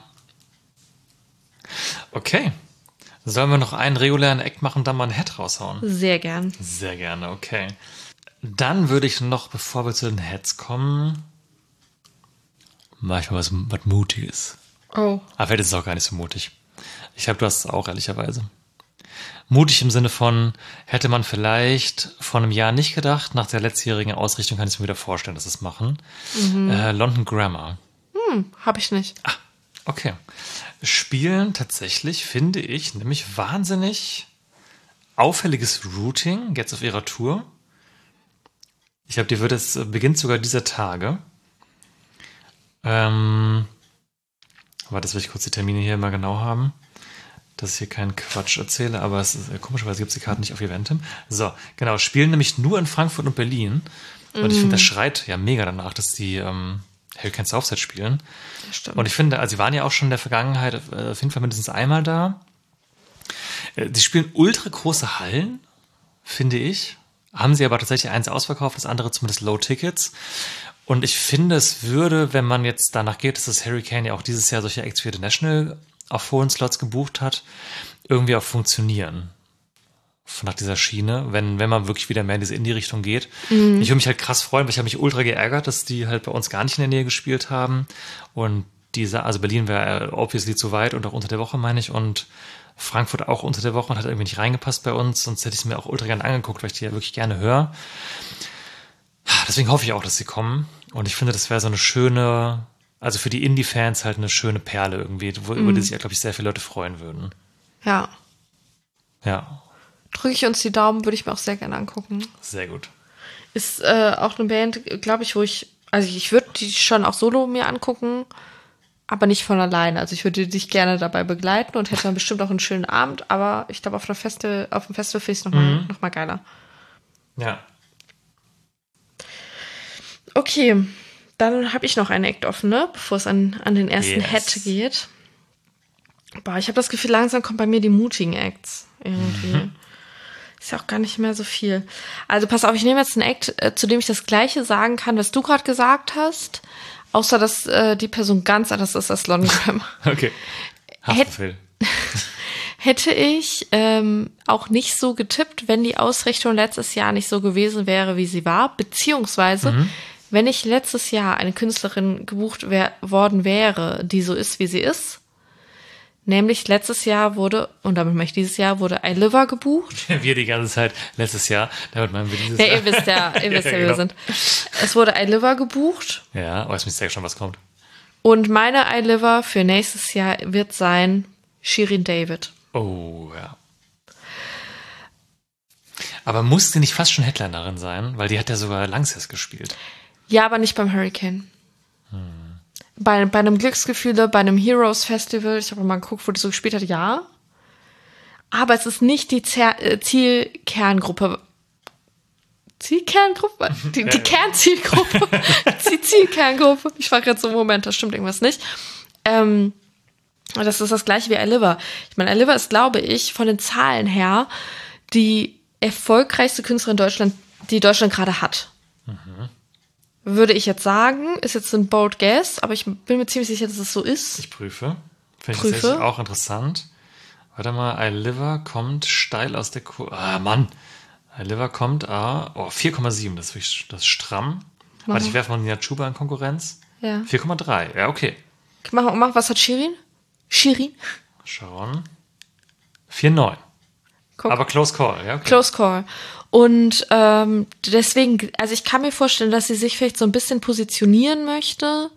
Okay. Sollen wir noch einen regulären Act machen und dann mal einen Head raushauen? Sehr gern. Sehr gerne, okay. Dann würde ich noch, bevor wir zu den Heads kommen, mach ich mal was Mutiges. Oh. Aber vielleicht ist es auch gar nicht so mutig. Ich glaube, du hast es auch, ehrlicherweise. Mutig im Sinne von, hätte man vielleicht vor einem Jahr nicht gedacht, nach der letztjährigen Ausrichtung kann ich es mir wieder vorstellen, dass sie es machen. London Grammar. Hab ich nicht. Ah, okay. Spielen tatsächlich, finde ich, nämlich wahnsinnig auffälliges Routing, jetzt auf ihrer Tour. Ich glaube, es beginnt sogar dieser Tage. Warte, das will ich kurz die Termine hier mal genau haben, dass ich hier keinen Quatsch erzähle, aber es ist, komischerweise gibt es die Karten nicht auf Eventim. So, genau, spielen nämlich nur in Frankfurt und Berlin. Und ich finde, das schreit ja mega danach, dass die Hurricane Southside spielen. Stimmt. Und ich finde, also sie waren ja auch schon in der Vergangenheit auf jeden Fall mindestens einmal da. Sie spielen ultra große Hallen, finde ich. Haben sie aber tatsächlich eins ausverkauft, das andere zumindest Low Tickets. Und ich finde, es würde, wenn man jetzt danach geht, dass das Hurricane ja auch dieses Jahr solche Acts für The National auf vollen Slots gebucht hat, irgendwie auch funktionieren. Nach dieser Schiene, wenn man wirklich wieder mehr in diese Indie-Richtung geht. Ich würde mich halt krass freuen, weil ich habe mich ultra geärgert, dass die halt bei uns gar nicht in der Nähe gespielt haben. Und also Berlin wäre obviously zu weit und auch unter der Woche, meine ich. Und Frankfurt auch unter der Woche und hat irgendwie nicht reingepasst bei uns. Sonst hätte ich es mir auch ultra gerne angeguckt, weil ich die ja wirklich gerne höre. Deswegen hoffe ich auch, dass sie kommen. Und ich finde, das wäre so eine schöne, also für die Indie-Fans halt eine schöne Perle irgendwie, über die sich, glaube ich, sehr viele Leute freuen würden. Ja. Ja. Drücke ich uns die Daumen, würde ich mir auch sehr gerne angucken. Sehr gut. Ist auch eine Band, glaube ich, ich würde die schon auch solo mir angucken, aber nicht von alleine. Also ich würde dich gerne dabei begleiten und hätte dann bestimmt auch einen schönen Abend, aber ich glaube, auf dem Festival finde ich es noch mal geiler. Ja. Okay, dann habe ich noch einen Act offen, ne? Bevor es an den ersten Head geht. Boah, ich habe das Gefühl, langsam kommt bei mir die mutigen Acts irgendwie. Ist ja auch gar nicht mehr so viel. Also pass auf, ich nehme jetzt einen Act, zu dem ich das Gleiche sagen kann, was du gerade gesagt hast, außer dass die Person ganz anders ist als London Grammar. Okay. Hätte ich auch nicht so getippt, wenn die Ausrichtung letztes Jahr nicht so gewesen wäre, wie sie war, beziehungsweise wenn ich letztes Jahr eine Künstlerin gebucht worden wäre, die so ist, wie sie ist. Nämlich letztes Jahr wurde, und damit meine ich dieses Jahr, wurde iLiver gebucht. Wir die ganze Zeit, letztes Jahr, damit meinen wir dieses Jahr. Jahr. Ihr wisst ja, wie wir sind. Es wurde iLiver gebucht. Ja, aber jetzt wisst ihr ja schon, was kommt. Und meine iLiver für nächstes Jahr wird sein Shirin David. Oh, ja. Aber muss die nicht fast schon Headlinerin sein? Weil die hat ja sogar Langsess gespielt. Ja, aber nicht beim Hurricane. Bei einem Glücksgefühle, bei einem Heroes Festival, ich habe mal geguckt, wo die so gespielt hat, ja. Aber es ist nicht die Zielkerngruppe. Zielkerngruppe? Die Kernzielgruppe. Die Zielkerngruppe. Ich war gerade so, Moment, da stimmt irgendwas nicht. Das ist das gleiche wie iLiver. Ich meine, iLiver ist, glaube ich, von den Zahlen her die erfolgreichste Künstlerin Deutschland, die Deutschland gerade hat. Würde ich jetzt sagen, ist jetzt ein bold guess, aber ich bin mir ziemlich sicher, dass es so ist. Ich prüfe. Finde ich tatsächlich auch interessant. Warte mal, iLiver kommt steil aus der Mann. iLiver kommt 4,7. Das ist stramm. Warte, ich werfe mal Nina Chuba in Konkurrenz. Ja. 4,3. Ja, okay. Mach, was hat Shirin? Schauen. 4,9. Aber close call, ja. Okay. Close call. Und deswegen, also ich kann mir vorstellen, dass sie sich vielleicht so ein bisschen positionieren möchte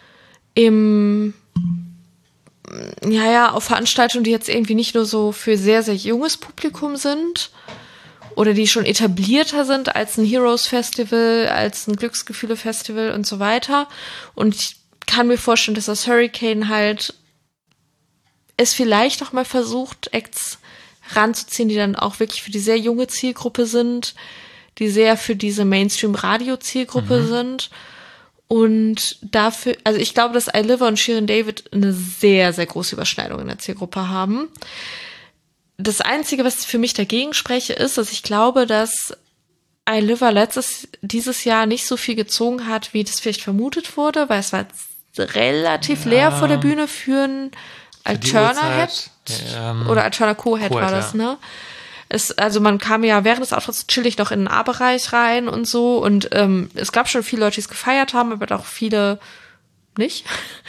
auf Veranstaltungen, die jetzt irgendwie nicht nur so für sehr, sehr junges Publikum sind oder die schon etablierter sind als ein Heroes Festival, als ein Glücksgefühle Festival und so weiter. Und ich kann mir vorstellen, dass das Hurricane halt es vielleicht noch mal versucht, Acts ranzuziehen, die dann auch wirklich für die sehr junge Zielgruppe sind, die sehr für diese Mainstream-Radio-Zielgruppe sind. Und dafür, also ich glaube, dass iLiver und Shirin David eine sehr, sehr große Überschneidung in der Zielgruppe haben. Das Einzige, was für mich dagegen spreche, ist, dass ich glaube, dass iLiver dieses Jahr nicht so viel gezogen hat, wie das vielleicht vermutet wurde, weil es war relativ leer vor der Bühne für ein Alterna-Head oder Alterna-Co-Head war das, ne? Also man kam ja während des Auftritts chillig noch in den A-Bereich rein und so und es gab schon viele Leute, die es gefeiert haben, aber auch viele nicht.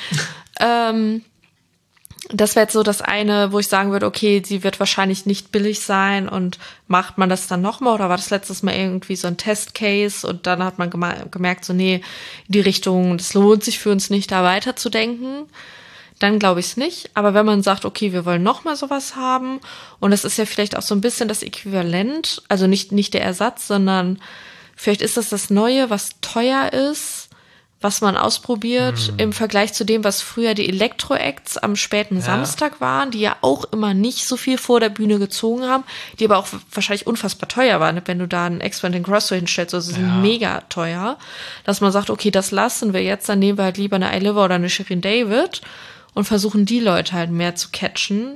Das wäre jetzt so das eine, wo ich sagen würde, okay, sie wird wahrscheinlich nicht billig sein und macht man das dann nochmal oder war das letztes Mal irgendwie so ein Testcase und dann hat man gemerkt, so nee, in die Richtung, das lohnt sich für uns nicht, da weiterzudenken. Dann glaube ich es nicht. Aber wenn man sagt, okay, wir wollen nochmal sowas haben und das ist ja vielleicht auch so ein bisschen das Äquivalent, also nicht der Ersatz, sondern vielleicht ist das Neue, was teuer ist, was man ausprobiert im Vergleich zu dem, was früher die Elektro-Acts am späten Samstag waren, die ja auch immer nicht so viel vor der Bühne gezogen haben, die aber auch wahrscheinlich unfassbar teuer waren, wenn du da einen Expanding Grosso hinstellst, also sie sind mega teuer, dass man sagt, okay, das lassen wir jetzt, dann nehmen wir halt lieber eine iLiver oder eine Shirin David und versuchen die Leute halt mehr zu catchen.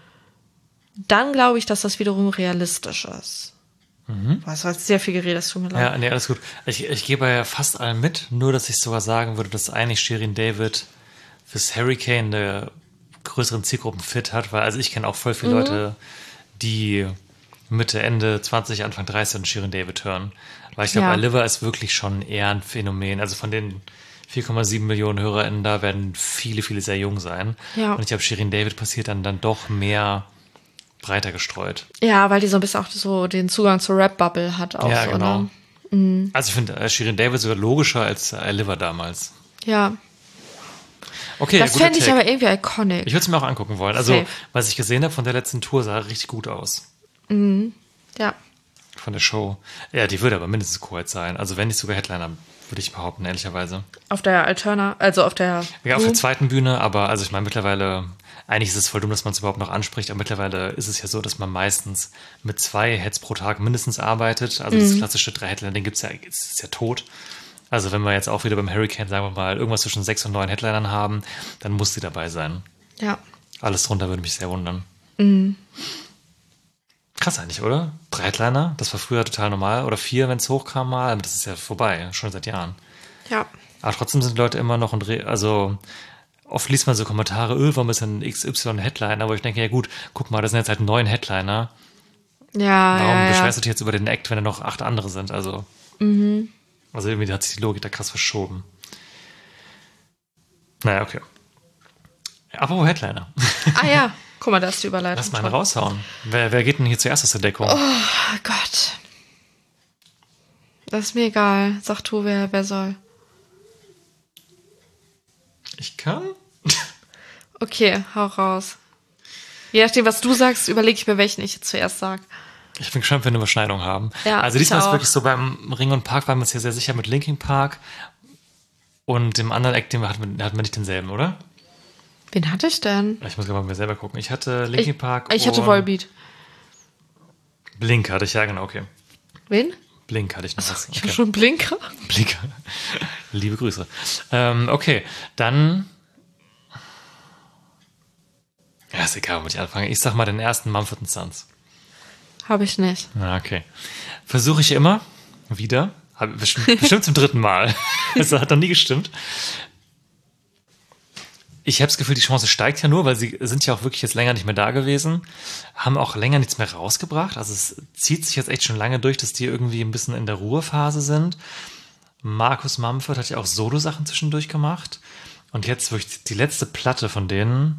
Dann glaube ich, dass das wiederum realistisch ist. Was war sehr viel geredet, das tut mir leid. Ja, nee, alles gut. Ich gehe bei fast allem mit, nur dass ich sogar sagen würde, dass eigentlich Shirin David fürs Hurricane eine größeren Zielgruppen-Fit hat, weil also ich kenne auch voll viele Leute, die Mitte, Ende 20, Anfang 30 und Shirin David hören. Weil ich glaube, iLiver ist wirklich schon eher ein Phänomen. Also von den 4,7 Millionen HörerInnen da werden viele, viele sehr jung sein. Ja. Und ich glaube, Shirin David passiert dann doch mehr breiter gestreut. Ja, weil die so ein bisschen auch so den Zugang zur Rap-Bubble hat auch. Ja, so, genau. Ne? Mhm. Also ich finde Shirin David sogar logischer als iLiver damals. Ja. Okay, das fände ich aber irgendwie iconic. Ich würde es mir auch angucken wollen. Also, was ich gesehen habe von der letzten Tour, sah richtig gut aus. Mhm. Ja. Von der Show. Ja, die würde aber mindestens Co-Head sein. Also wenn nicht sogar Headliner, würde ich behaupten, ehrlicherweise. Auf der Alterna, also auf der... Ja, auf der zweiten Bühne, aber also ich meine mittlerweile, eigentlich ist es voll dumm, dass man es überhaupt noch anspricht, aber mittlerweile ist es ja so, dass man meistens mit 2 Heads pro Tag mindestens arbeitet. Also das klassische 3-Headliner-Ding gibt's ja, ist ja tot. Also wenn wir jetzt auch wieder beim Hurricane, sagen wir mal, irgendwas zwischen 6 und 9 Headlinern haben, dann muss die dabei sein. Ja. Alles drunter würde mich sehr wundern. Mhm. Krass eigentlich, oder? 3 Headliner, das war früher total normal. Oder 4, wenn es hochkam mal. Aber das ist ja vorbei, schon seit Jahren. Ja. Aber trotzdem sind Leute immer noch, also oft liest man so Kommentare, warum ist ein XY Headliner? Aber ich denke, ja gut, guck mal, das sind jetzt halt 9 Headliner. Ja, warum beschwerst du dich jetzt über den Act, wenn da noch 8 andere sind? Also, also irgendwie hat sich die Logik da krass verschoben. Naja, okay. Apropos Headliner. Ah ja, guck mal, da ist die Überleitung. Lass mal einen raushauen. Wer geht denn hier zuerst aus der Deckung? Oh Gott. Das ist mir egal. Sag du, wer soll. Ich kann? Okay, hau raus. Je nachdem, was du sagst, überlege ich mir, welchen ich jetzt zuerst sage. Ich bin gespannt, wenn wir eine Überschneidung haben. Ja, also diesmal ist wirklich so, beim Ring und Park waren wir uns ja sehr sicher mit Linkin Park und dem anderen Act, den hatten wir nicht denselben, oder? Wen hatte ich denn? Ich muss gerade mal mir selber gucken. Ich hatte Linkin Park Ich hatte Volbeat. Blink hatte ich, ja genau, okay. Wen? Blink hatte ich noch. Ich habe schon Blinker. Blinker. Liebe Grüße. Okay, dann... Ja, ist egal, wo ich anfange. Ich sag mal den ersten Mumford & Sons. Habe ich nicht. Okay. Versuche ich immer wieder. Bestimmt zum 3. Mal. Das hat noch nie gestimmt. Ich habe das Gefühl, die Chance steigt ja nur, weil sie sind ja auch wirklich jetzt länger nicht mehr da gewesen, haben auch länger nichts mehr rausgebracht. Also es zieht sich jetzt echt schon lange durch, dass die irgendwie ein bisschen in der Ruhephase sind. Marcus Mumford hat ja auch Solo-Sachen zwischendurch gemacht. Und jetzt wirklich die letzte Platte von denen...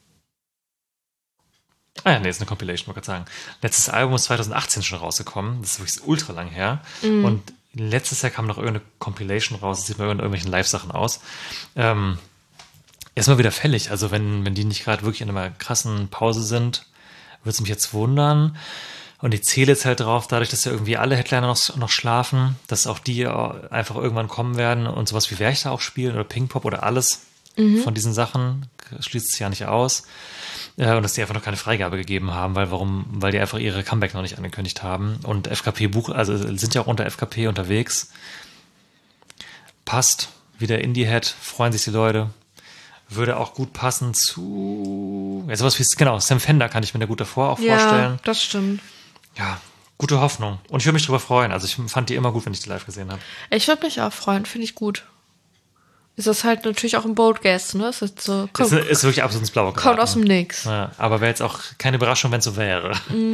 Ah ja, nee, ist eine Compilation, wollte ich gerade sagen. Letztes Album ist 2018 schon rausgekommen. Das ist wirklich ultra lang her. Und letztes Jahr kam noch irgendeine Compilation raus. Das sieht mal in irgendwelchen Live-Sachen aus. Erstmal wieder fällig. Also wenn die nicht gerade wirklich in einer krassen Pause sind, würde es mich jetzt wundern. Und ich zähle jetzt halt drauf, dadurch, dass ja irgendwie alle Headliner noch schlafen, dass auch die einfach irgendwann kommen werden und sowas wie Werchter auch spielen oder Pinkpop oder alles von diesen Sachen schließt es ja nicht aus. Und dass die einfach noch keine Freigabe gegeben haben, weil die einfach ihre Comeback noch nicht angekündigt haben. Und FKP sind ja auch unter FKP unterwegs. Passt. Wieder Indie-Head, freuen sich die Leute. Würde auch gut passen zu, ja, sowas wie, genau, Sam Fender kann ich mir da gut davor auch vorstellen. Ja, das stimmt. Ja, gute Hoffnung. Und ich würde mich drüber freuen. Also ich fand die immer gut, wenn ich die live gesehen habe. Ich würde mich auch freuen, finde ich gut. Ist das halt natürlich auch ein Bold Guest, ne? Ist wirklich absolut ins Blaue geraten. Kommt aus dem Nix. Ja, aber wäre jetzt auch keine Überraschung, wenn es so wäre.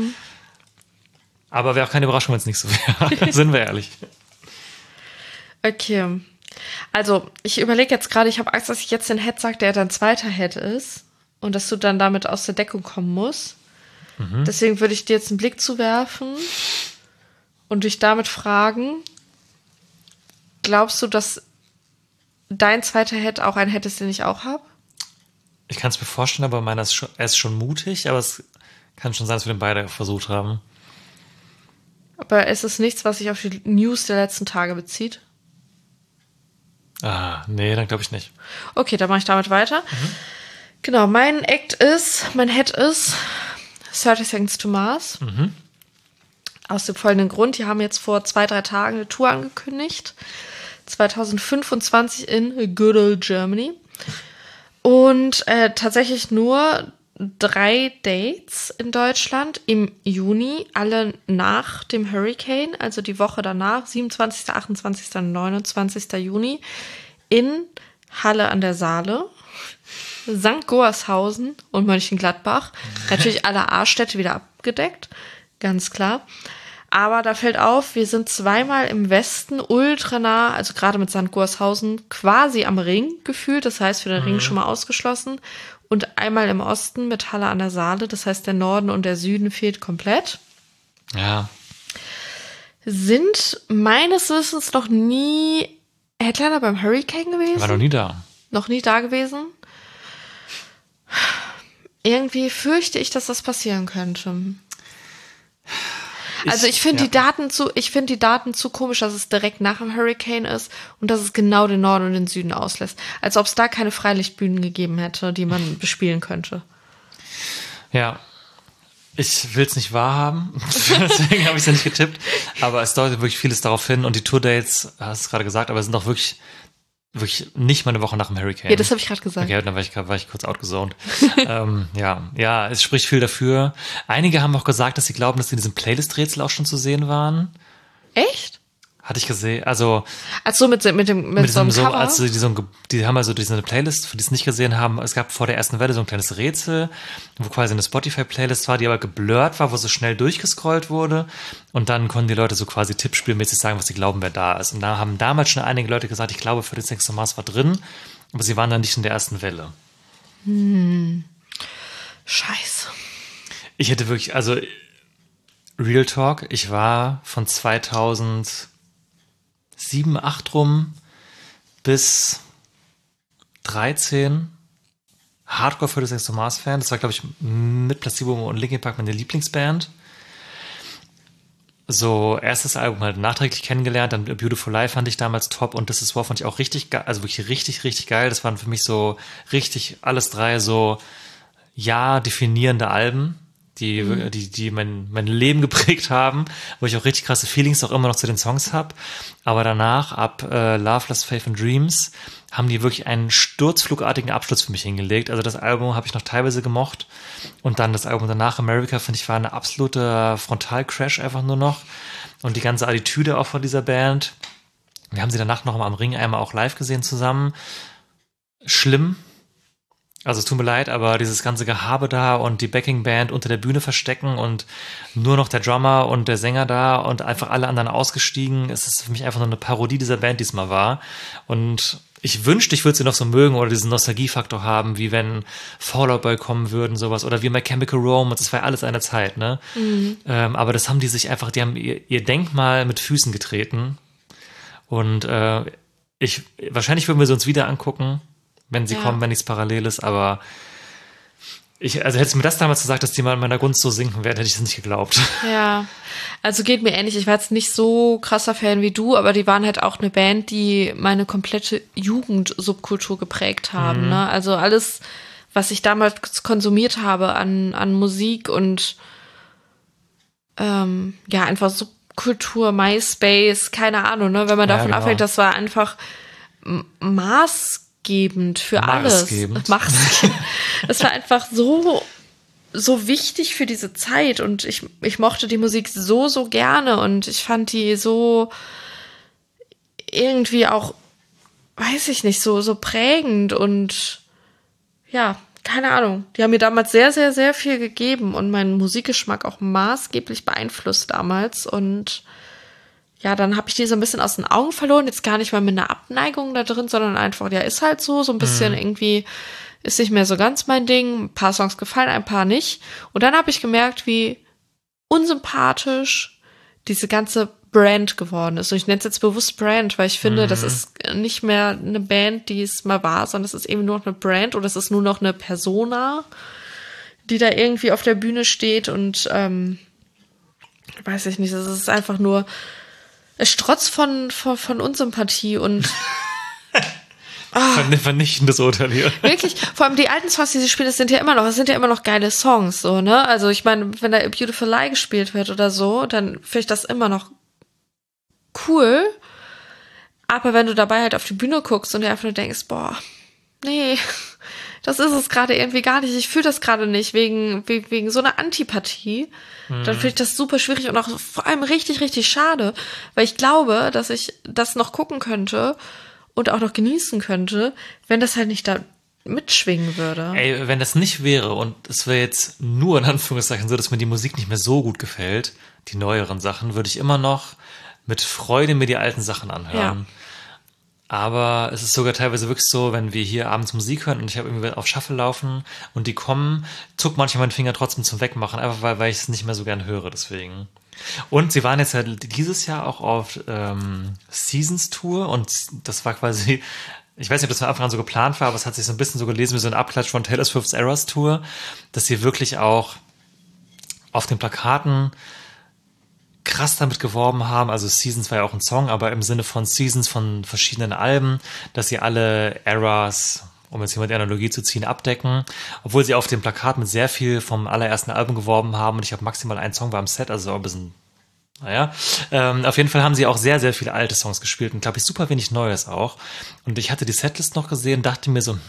Aber wäre auch keine Überraschung, wenn es nicht so wäre. Sind wir ehrlich. Okay. Also, ich überlege jetzt gerade, ich habe Angst, dass ich jetzt den Head sage, der dein zweiter Head ist. Und dass du dann damit aus der Deckung kommen musst. Deswegen würde ich dir jetzt einen Blick zuwerfen und dich damit fragen, glaubst du, dass dein zweiter Head auch ein Head ist, den ich auch habe? Ich kann es mir vorstellen, aber meiner ist schon mutig, aber es kann schon sein, dass wir den beide versucht haben. Aber ist es nichts, was sich auf die News der letzten Tage bezieht? Nee, dann glaube ich nicht. Okay, dann mache ich damit weiter. Genau, mein Head ist 30 Seconds to Mars. Aus dem folgenden Grund, die haben jetzt vor 2-3 Tagen eine Tour angekündigt. 2025 in Good Old Germany. Und tatsächlich nur 3 Dates in Deutschland im Juni, alle nach dem Hurricane, also die Woche danach, 27., 28. und 29. Juni, in Halle an der Saale, St. Goarshausen und Mönchengladbach. Natürlich alle A-Städte wieder abgedeckt, ganz klar. Aber da fällt auf, wir sind zweimal im Westen ultra nah, also gerade mit St. Goarshausen, quasi am Ring gefühlt. Das heißt, für den Ring schon mal ausgeschlossen. Und einmal im Osten mit Halle an der Saale. Das heißt, der Norden und der Süden fehlt komplett. Ja. Sind meines Wissens noch nie Headliner beim Hurricane gewesen. War noch nie da. Noch nie da gewesen. Irgendwie fürchte ich, dass das passieren könnte. Also ich finde die Daten zu komisch, dass es direkt nach dem Hurricane ist und dass es genau den Norden und den Süden auslässt. Als ob es da keine Freilichtbühnen gegeben hätte, die man bespielen könnte. Ja. Ich will es nicht wahrhaben, deswegen habe ich es ja nicht getippt. Aber es deutet wirklich vieles darauf hin. Und die Tour-Dates, hast du es gerade gesagt, aber es sind doch wirklich nicht mal eine Woche nach dem Hurricane. Ja, das habe ich gerade gesagt. Okay, dann war ich kurz outgezoned. Ja, es spricht viel dafür. Einige haben auch gesagt, dass sie glauben, dass sie in diesem Playlist-Rätsel auch schon zu sehen waren. Echt? Hatte ich gesehen, also. Ach so, mit so einem Cover? Also die haben also diese Playlist, für die es nicht gesehen haben, es gab vor der ersten Welle so ein kleines Rätsel, wo quasi eine Spotify-Playlist war, die aber geblurrt war, wo so schnell durchgescrollt wurde. Und dann konnten die Leute so quasi tippspielmäßig sagen, was sie glauben, wer da ist. Und da haben damals schon einige Leute gesagt, ich glaube, 30 Seconds to Mars war drin, aber sie waren dann nicht in der ersten Welle. Scheiße. Ich hätte wirklich, also Real Talk, ich war von 2007, 8 rum bis 13 Hardcore 30 Seconds to Mars Fan. Das war, glaube ich, mit Placebo und Linkin Park meine Lieblingsband. So, erstes Album halt nachträglich kennengelernt, dann Beautiful Life fand ich damals top und This Is War fand ich auch richtig geil, also wirklich richtig, richtig geil. Das waren für mich so richtig alles 3 so definierende Alben, die mein Leben geprägt haben, wo ich auch richtig krasse Feelings auch immer noch zu den Songs habe. Aber danach, ab Love, Lost Faith and Dreams, haben die wirklich einen sturzflugartigen Abschluss für mich hingelegt. Also das Album habe ich noch teilweise gemocht. Und dann das Album danach, America, finde ich, war eine absolute Frontalcrash einfach nur noch. Und die ganze Attitüde auch von dieser Band. Wir haben sie danach noch mal am Ring einmal auch live gesehen zusammen. Schlimm. Also es tut mir leid, aber dieses ganze Gehabe da und die Backingband unter der Bühne verstecken und nur noch der Drummer und der Sänger da und einfach alle anderen ausgestiegen. Es ist für mich einfach nur eine Parodie dieser Band diesmal war. Und ich wünschte, ich würde sie noch so mögen oder diesen Nostalgiefaktor haben, wie wenn Fall Out Boy kommen würden, sowas. Oder wie My Chemical Romance, das war ja alles eine Zeit, ne? Aber das haben die sich einfach, die haben ihr Denkmal mit Füßen getreten. Und wahrscheinlich würden wir sie uns wieder angucken, wenn sie kommen, wenn nichts parallel ist, aber hättest du mir das damals gesagt, dass die mal in meiner Gunst so sinken werden, hätte ich das nicht geglaubt. Ja, also geht mir ähnlich. Ich war jetzt nicht so krasser Fan wie du, aber die waren halt auch eine Band, die meine komplette Jugendsubkultur geprägt haben. Ne? Also alles, was ich damals konsumiert habe an Musik und einfach Subkultur, MySpace, keine Ahnung, ne? Wenn man davon abhängt, das war einfach maßgebend für alles. Maßgebend. Es war einfach so wichtig für diese Zeit und ich mochte die Musik so gerne und ich fand die so irgendwie auch, weiß ich nicht, so prägend und ja, keine Ahnung. Die haben mir damals sehr, sehr, sehr viel gegeben und meinen Musikgeschmack auch maßgeblich beeinflusst damals. Und ja, dann habe ich die so ein bisschen aus den Augen verloren. Jetzt gar nicht mal mit einer Abneigung da drin, sondern einfach, ja, ist halt so ein bisschen irgendwie, ist nicht mehr so ganz mein Ding. Ein paar Songs gefallen, ein paar nicht. Und dann habe ich gemerkt, wie unsympathisch diese ganze Brand geworden ist. Und ich nenne es jetzt bewusst Brand, weil ich finde, das ist nicht mehr eine Band, die es mal war, sondern es ist eben nur noch eine Brand oder es ist nur noch eine Persona, die da irgendwie auf der Bühne steht und weiß ich nicht, es ist einfach nur, es strotzt von Unsympathie und vernichtendes Urteil hier. Wirklich, vor allem die alten Songs, die sie spielen, es sind ja immer noch geile Songs, so, ne? Also ich meine, wenn da A Beautiful Lie gespielt wird oder so, dann finde ich das immer noch cool, aber wenn du dabei halt auf die Bühne guckst und dir einfach nur denkst, boah, nee, das ist es gerade irgendwie gar nicht, ich fühle das gerade nicht, wegen so einer Antipathie, dann finde ich das super schwierig und auch vor allem richtig, richtig schade, weil ich glaube, dass ich das noch gucken könnte und auch noch genießen könnte, wenn das halt nicht da mitschwingen würde. Ey, wenn das nicht wäre und es wäre jetzt nur in Anführungszeichen so, dass mir die Musik nicht mehr so gut gefällt, die neueren Sachen, würde ich immer noch mit Freude mir die alten Sachen anhören. Ja. Aber es ist sogar teilweise wirklich so, wenn wir hier abends Musik hören und ich habe irgendwie auf Shuffle laufen und die kommen, zuckt manchmal mein Finger trotzdem zum Wegmachen, einfach weil ich es nicht mehr so gern höre, deswegen. Und sie waren jetzt ja dieses Jahr auch auf Seasons Tour und das war quasi, ich weiß nicht, ob das von Anfang an so geplant war, aber es hat sich so ein bisschen so gelesen wie so ein Abklatsch von Taylor Swift's Eras Tour, dass sie wirklich auch auf den Plakaten krass damit geworben haben, also Seasons war ja auch ein Song, aber im Sinne von Seasons von verschiedenen Alben, dass sie alle Eras, um jetzt hier mal die Analogie zu ziehen, abdecken, obwohl sie auf dem Plakat mit sehr viel vom allerersten Album geworben haben und ich habe maximal einen Song war im Set, also auch ein bisschen, naja, auf jeden Fall haben sie auch sehr, sehr viele alte Songs gespielt und glaube ich super wenig Neues auch und ich hatte die Setlist noch gesehen, dachte mir so,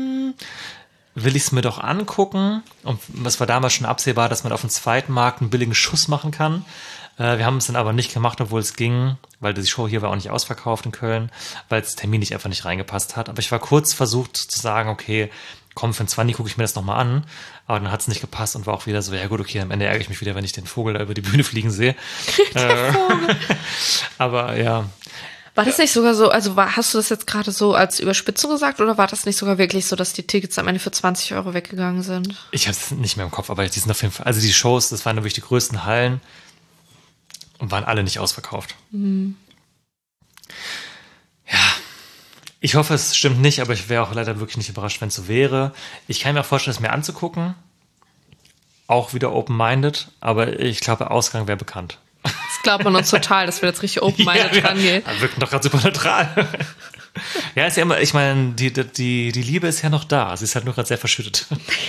will ich es mir doch angucken und es war damals schon absehbar, dass man auf dem zweiten Markt einen billigen Schuss machen kann. Wir haben es dann aber nicht gemacht, obwohl es ging, weil die Show hier war auch nicht ausverkauft in Köln, weil das Termin nicht einfach nicht reingepasst hat. Aber ich war kurz versucht zu sagen, okay, komm, für ein 20 gucke ich mir das nochmal an. Aber dann hat es nicht gepasst und war auch wieder so, ja gut, okay, am Ende ärgere ich mich wieder, wenn ich den Vogel da über die Bühne fliegen sehe. Aber ja. War das nicht sogar so, also hast du das jetzt gerade so als Überspitzung gesagt oder war das nicht sogar wirklich so, dass die Tickets am Ende für 20 € weggegangen sind? Ich habe es nicht mehr im Kopf, aber die sind auf jeden Fall, also die Shows, das waren wirklich die größten Hallen. Und waren alle nicht ausverkauft. Mhm. Ja, ich hoffe, es stimmt nicht, aber ich wäre auch leider wirklich nicht überrascht, wenn es so wäre. Ich kann mir auch vorstellen, es mir anzugucken. Auch wieder open-minded, aber ich glaube, Ausgang wäre bekannt. Das glaubt man uns total, dass wir jetzt richtig open-minded rangehen. Ja, wirken doch gerade super neutral. Ja, ist ja immer, ich meine, die Liebe ist ja noch da. Sie ist halt nur gerade sehr verschüttet.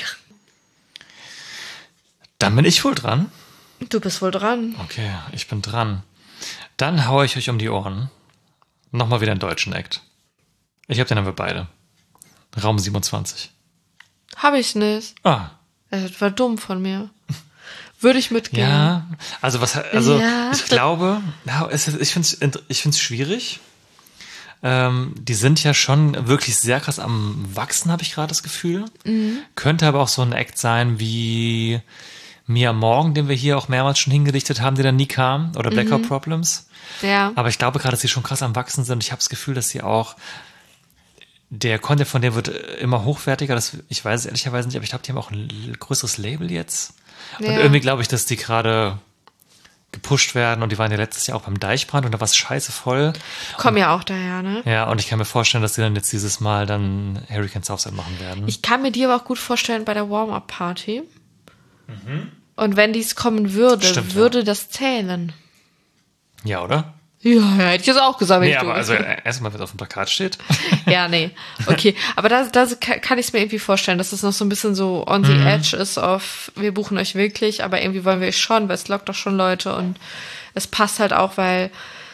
Dann bin ich wohl dran. Du bist wohl dran. Okay, ich bin dran. Dann haue ich euch um die Ohren. Nochmal wieder einen deutschen Act. Ich habe den haben wir beide. Raum 27. Habe ich nicht. Ah. Das war dumm von mir. Würde ich mitgehen. Ja, ich glaube, ich find's schwierig. Die sind ja schon wirklich sehr krass am Wachsen, habe ich gerade das Gefühl. Mhm. Könnte aber auch so ein Act sein wie Mia Morgan, den wir hier auch mehrmals schon hingedichtet haben, der dann nie kam, oder Blackout Problems. Ja. Aber ich glaube gerade, dass sie schon krass am Wachsen sind. Ich habe das Gefühl, dass sie auch, der Content von denen wird immer hochwertiger. Ich weiß es ehrlicherweise nicht, aber ich glaube, die haben auch ein größeres Label jetzt. Ja. Und irgendwie glaube ich, dass die gerade gepusht werden und die waren ja letztes Jahr auch beim Deichbrand und da war es scheiße voll. Kommen ja auch daher, ne? Ja, und ich kann mir vorstellen, dass sie dann jetzt dieses Mal dann Hurricane Southside machen werden. Ich kann mir die aber auch gut vorstellen bei der Warm-Up-Party. Und wenn dies kommen würde, stimmt, würde das zählen. Ja, oder? Ja, hätte ich jetzt auch gesagt. Nee, aber also erstmal, wenn es auf dem Plakat steht. Ja, nee. Okay, aber da kann ich es mir irgendwie vorstellen, dass es noch so ein bisschen so on the edge ist auf, wir buchen euch wirklich, aber irgendwie wollen wir euch schon, weil es lockt doch schon Leute und es passt halt auch, weil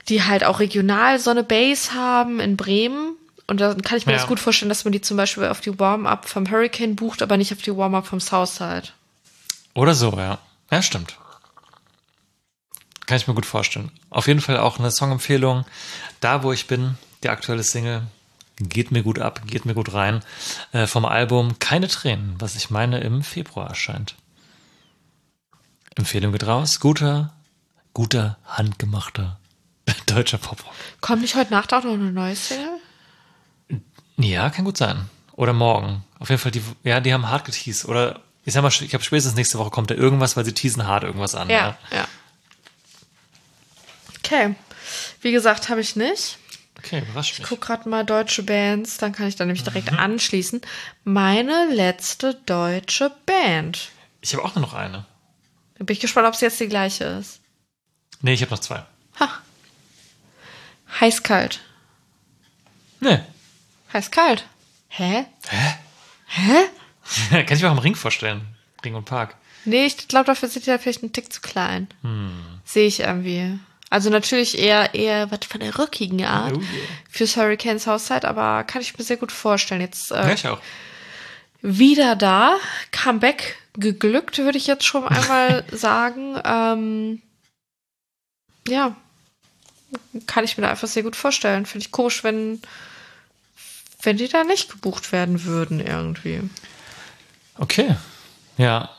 die halt auch regional so eine Base haben in Bremen. Und dann kann ich mir das gut vorstellen, dass man die zum Beispiel auf die Warm-Up vom Hurricane bucht, aber nicht auf die Warm-Up vom Southside. Oder so, ja. Ja, stimmt. Kann ich mir gut vorstellen. Auf jeden Fall auch eine Songempfehlung. Da, wo ich bin, die aktuelle Single, geht mir gut ab, geht mir gut rein. Vom Album Keine Tränen, was ich meine im Februar erscheint. Empfehlung geht raus. Guter, handgemachter deutscher Pop-Rock. Kommt nicht heute Nacht auch noch eine neue Single? Ja, kann gut sein. Oder morgen. Auf jeden Fall, die haben hart geteased. Oder ich sag mal, ich habe spätestens nächste Woche kommt da irgendwas, weil sie teasen hart irgendwas an. Ja. Okay. Wie gesagt, habe ich nicht. Okay, überrascht mich. Ich gucke gerade mal deutsche Bands, dann kann ich da nämlich direkt anschließen. Meine letzte deutsche Band. Ich habe auch nur noch eine. Da bin ich gespannt, ob es jetzt die gleiche ist. Nee, ich habe noch 2. Heiß-kalt. Nee. Heiß-kalt. Hä? Kann ich mir auch im Ring vorstellen. Ring und Park. Nee, ich glaube, dafür sind die ja vielleicht ein Tick zu klein. Sehe ich irgendwie. Also natürlich eher was von der rockigen Art fürs Hurricane Southside, aber kann ich mir sehr gut vorstellen. Jetzt Ja, ich auch. wieder da. Comeback geglückt, würde ich jetzt schon einmal sagen. Ja. Kann ich mir da einfach sehr gut vorstellen. Finde ich komisch, wenn die da nicht gebucht werden würden irgendwie. Okay. Ja.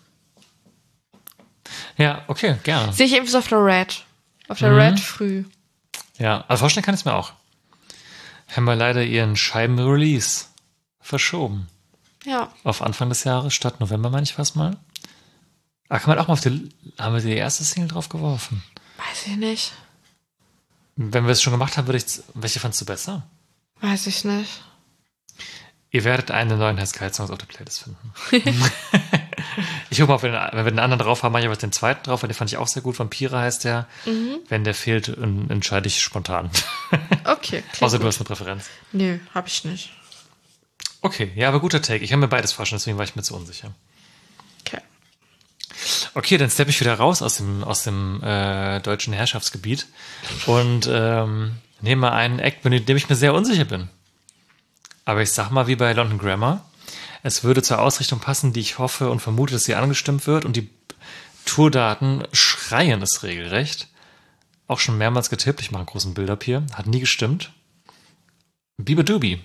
Ja, okay, gerne. Sehe ich irgendwie so auf der Red. Auf der Red früh. Ja, also vorstellen kann ich es mir auch. Haben wir leider ihren Scheibenrelease verschoben. Ja. Auf Anfang des Jahres, statt November, meine ich fast mal. Ach, kann man auch mal haben wir die erste Single drauf geworfen? Weiß ich nicht. Wenn wir es schon gemacht haben, welche fandst du besser? Weiß ich nicht. Ihr werdet einen der neuen Heiß-Kalt-Songs auf der Playlist finden. Ich gucke mal, wenn wir den anderen drauf haben, mache ich aber den zweiten drauf, weil den fand ich auch sehr gut. Vampire heißt der. Wenn der fehlt, entscheide ich spontan. Okay. Außer du hast eine Präferenz. Nö, hab ich nicht. Okay, ja, aber guter Take. Ich habe mir beides vorstellen, deswegen war ich mir zu unsicher. Okay. Okay, dann steppe ich wieder raus aus dem deutschen Herrschaftsgebiet und nehme mal einen Act, mit dem ich mir sehr unsicher bin. Aber ich sag mal, wie bei London Grammar, es würde zur Ausrichtung passen, die ich hoffe und vermute, dass sie angestimmt wird, und die Tourdaten schreien es regelrecht. Auch schon mehrmals getippt, ich mache einen großen Build-up hier, hat nie gestimmt. Bibadubi.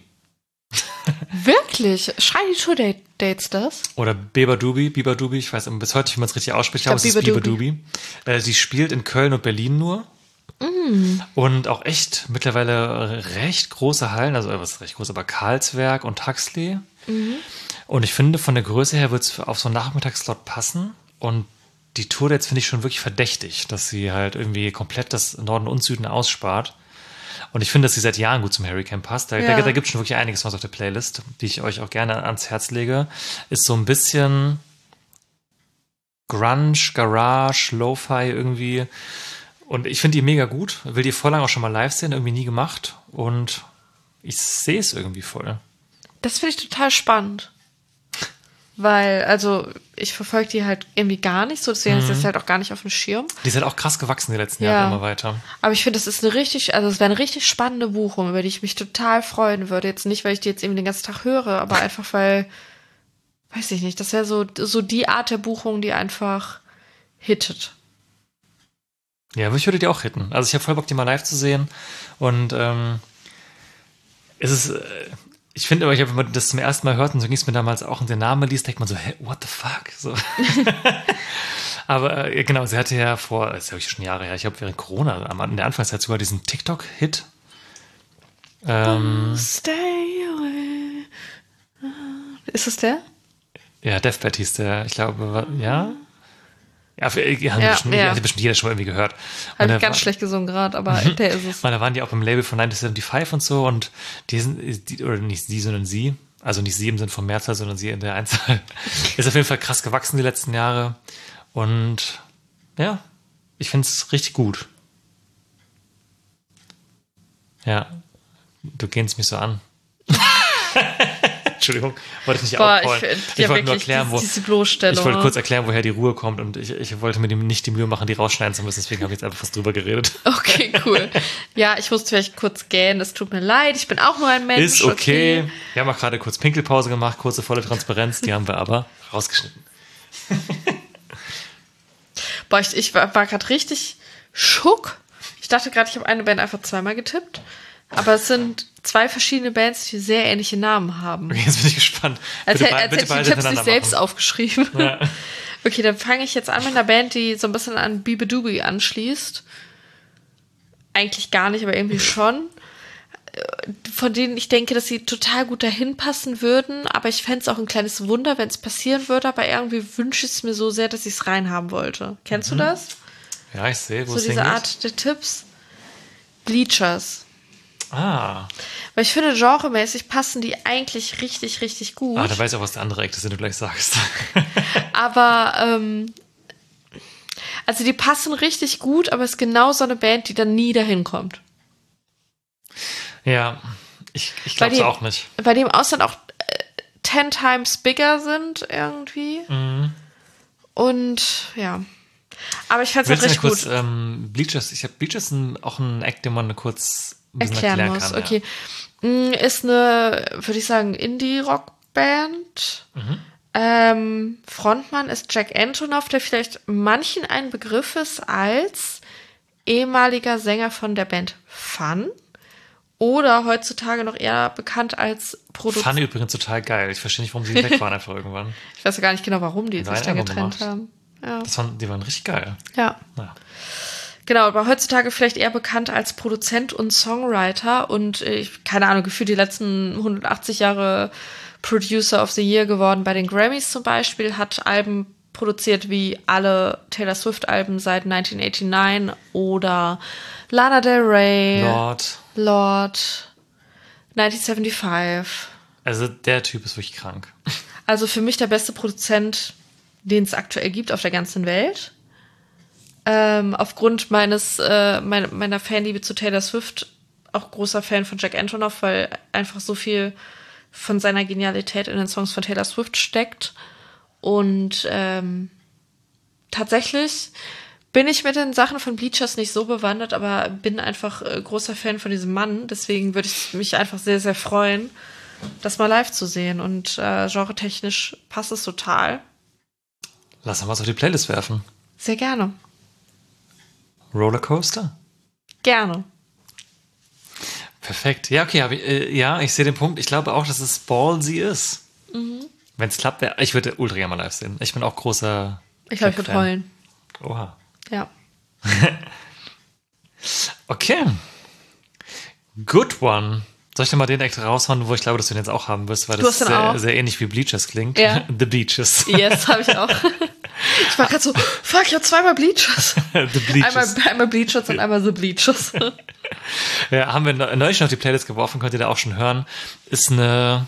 Wirklich? Schreien die Tour-Dates das? Oder Bibadubi, ich weiß bis heute nicht, wie man es richtig ausspricht, ich glaube, es ist Bibadubi. Sie spielt in Köln und Berlin nur. Und auch echt mittlerweile recht große Hallen, also was recht groß, aber Karlswerk und Huxley. Und ich finde, von der Größe her wird es auf so einen Nachmittagsslot passen. Und die Tourdates finde ich schon wirklich verdächtig, dass sie halt irgendwie komplett das Norden und Süden ausspart. Und ich finde, dass sie seit Jahren gut zum Hurricane passt. Da gibt es schon wirklich einiges was auf der Playlist, die ich euch auch gerne ans Herz lege. Ist so ein bisschen Grunge, Garage, Lo-Fi irgendwie. Und ich finde die mega gut. Will die voll lang auch schon mal live sehen, irgendwie nie gemacht. Und ich sehe es irgendwie voll. Das finde ich total spannend. Weil, also, ich verfolge die halt irgendwie gar nicht so, deswegen ist das halt auch gar nicht auf dem Schirm. Die ist halt auch krass gewachsen die letzten Jahre immer weiter. Aber ich finde, es wäre eine richtig spannende Buchung, über die ich mich total freuen würde. Jetzt nicht, weil ich die jetzt eben den ganzen Tag höre, aber einfach, weil, weiß ich nicht, das wäre so die Art der Buchung, die einfach hittet. Ja, aber ich würde die auch hitten. Also ich habe voll Bock, die mal live zu sehen. Und es ist, ich finde aber, wenn man das zum ersten Mal hört, und so ging es mir damals auch, und der Name liest, denkt man so, hey, what the fuck? So. Aber genau, sie hatte ja das ist ja schon Jahre her, ich glaube während Corona, in der Anfangszeit sogar diesen TikTok-Hit. Stay away. Ist das der? Ja, Deathbed hieß der, ich glaube, ja. Ja, hat bestimmt jeder schon mal irgendwie gehört. Habe ich ganz schlecht gesungen gerade, aber der ist es. Da waren die auch im Label von 1975 und so, und oder nicht sie, sondern sie, also nicht sie im Sinne von Mehrzahl, sondern sie in der Einzahl, ist auf jeden Fall krass gewachsen die letzten Jahre. Und ja, ich finde es richtig gut. Ja, du gehst mich so an. Entschuldigung, wollte ich nicht outcallen. Ich wollte nur erklären, diese Bloßstellung. Ich wollte kurz erklären, woher die Ruhe kommt und ich wollte mir nicht die Mühe machen, die rausschneiden zu müssen, deswegen habe ich jetzt einfach fast drüber geredet. Okay, cool. Ja, ich musste vielleicht kurz gähnen, es tut mir leid, ich bin auch nur ein Mensch. Ist okay. Wir haben auch gerade kurz Pinkelpause gemacht, kurze volle Transparenz, die haben wir aber rausgeschnitten. Boah, ich war gerade richtig schock. Ich dachte gerade, ich habe eine Band einfach zweimal getippt. Aber es sind 2 verschiedene Bands, die sehr ähnliche Namen haben. Okay, jetzt bin ich gespannt. Als hätte ich die Tipps nicht selbst aufgeschrieben. Ja. Okay, dann fange ich jetzt an mit einer Band, die so ein bisschen an Beabadoobie anschließt. Eigentlich gar nicht, aber irgendwie schon. Von denen ich denke, dass sie total gut dahin passen würden. Aber ich fände es auch ein kleines Wunder, wenn es passieren würde. Aber irgendwie wünsche ich es mir so sehr, dass ich es reinhaben wollte. Kennst du das? Ja, ich sehe, wo es hingeht. So diese Art der Tipps. Bleachers. Ah. Weil ich finde, genremäßig passen die eigentlich richtig, richtig gut. Da weiß ich auch, was der andere Eck ist, den du gleich sagst. Aber, also die passen richtig gut, aber es ist genau so eine Band, die dann nie dahin kommt. Ja, ich glaube es auch nicht. Bei dem Ausland auch 10 times bigger sind irgendwie. Mhm. Und, ja. Aber ich fand es auch richtig gut. Bleachers, ich habe Bleachers auch einen Act, den man kurz erklären muss. Kann, okay. Ja. Ist eine, würde ich sagen, Indie-Rock-Band. Mhm. Frontmann ist Jack Antonoff, der vielleicht manchen ein Begriff ist als ehemaliger Sänger von der Band Fun. Oder heutzutage noch eher bekannt als Produzent. Fun übrigens total geil. Ich verstehe nicht, warum sie weg waren einfach irgendwann. Ich weiß ja gar nicht genau, warum die sich da getrennt haben. Ja. Die waren richtig geil. Ja. Genau, aber heutzutage vielleicht eher bekannt als Produzent und Songwriter und keine Ahnung, gefühlt die letzten 180 Jahre Producer of the Year geworden bei den Grammys zum Beispiel, hat Alben produziert wie alle Taylor Swift-Alben seit 1989 oder Lana Del Rey, Lord, 1975. Also der Typ ist wirklich krank. Also für mich der beste Produzent, den es aktuell gibt auf der ganzen Welt. Aufgrund meiner Fanliebe zu Taylor Swift auch großer Fan von Jack Antonoff, weil einfach so viel von seiner Genialität in den Songs von Taylor Swift steckt. Und tatsächlich bin ich mit den Sachen von Bleachers nicht so bewandert, aber bin einfach großer Fan von diesem Mann. Deswegen würde ich mich einfach sehr, sehr freuen, das mal live zu sehen. Und genretechnisch passt es total. Lass uns was auf die Playlist werfen. Sehr gerne. Rollercoaster? Gerne. Perfekt. Ja, okay, ich sehe den Punkt. Ich glaube auch, dass es ballsy ist. Mhm. Wenn es klappt, ich würde ultra gerne mal live sehen. Ich bin auch großer Ich glaube, ich würde heulen. Oha. Ja. Okay. Good one. Soll ich denn mal den Act raushauen, wo ich glaube, dass du den jetzt auch haben wirst, weil das sehr, sehr ähnlich wie Bleachers klingt. Ja. The Beaches. Yes, habe ich auch. Ich war gerade so, fuck, ich habe zweimal Bleachers. The Bleachers. Einmal Bleachers und einmal The Bleachers. Ja, haben wir neulich noch auf die Playlist geworfen, könnt ihr da auch schon hören. Ist eine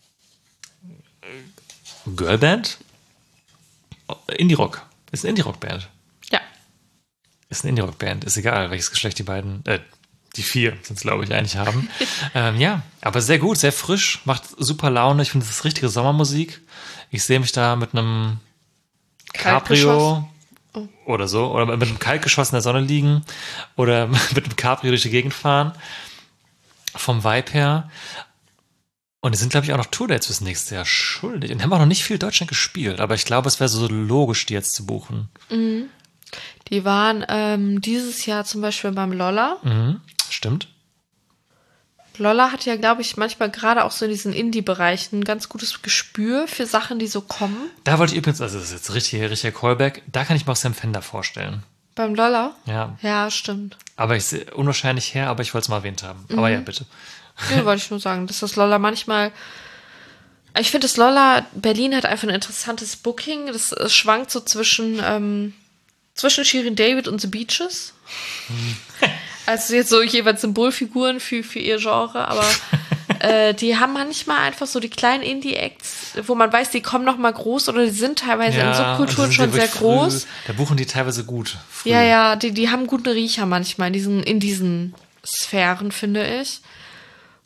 Girlband? Indie-Rock. Ist eine Indie-Rock-Band. Ja. Ist eine Indie-Rock-Band. Ist egal, welches Geschlecht die 4 sind es, glaube ich, eigentlich haben. Ja, aber sehr gut, sehr frisch, macht super Laune. Ich finde, das ist richtige Sommermusik. Ich sehe mich da mit einem Cabrio oder so, oder mit einem Kaltgeschoss in der Sonne liegen oder mit einem Cabrio durch die Gegend fahren. Vom Vibe her. Und die sind, glaube ich, auch noch Tourdates bis nächstes Jahr schuldig. Und haben auch noch nicht viel Deutschland gespielt, aber ich glaube, es wäre so logisch, die jetzt zu buchen. Mhm. Die waren dieses Jahr zum Beispiel beim Lolla. Mhm. Stimmt. Lolla hat ja, glaube ich, manchmal gerade auch so in diesen Indie-Bereichen ein ganz gutes Gespür für Sachen, die so kommen. Da wollte ich übrigens, also das ist jetzt richtiger Callback, da kann ich mir auch Sam Fender vorstellen. Beim Lolla? Ja. Ja, stimmt. Aber ich sehe unwahrscheinlich her, aber ich wollte es mal erwähnt haben. Aber ja, bitte. Ja, wollte ich nur sagen, dass das Lolla manchmal... Ich finde, das Lolla Berlin hat einfach ein interessantes Booking. Das schwankt so zwischen Shirin David und The Beaches. Also jetzt so jeweils Symbolfiguren für ihr Genre, aber die haben manchmal einfach so die kleinen Indie-Acts, wo man weiß, die kommen noch mal groß oder die sind teilweise in Subkulturen schon sehr groß. Da buchen die teilweise gut. Früh. Ja, die haben guten Riecher manchmal in diesen Sphären, finde ich.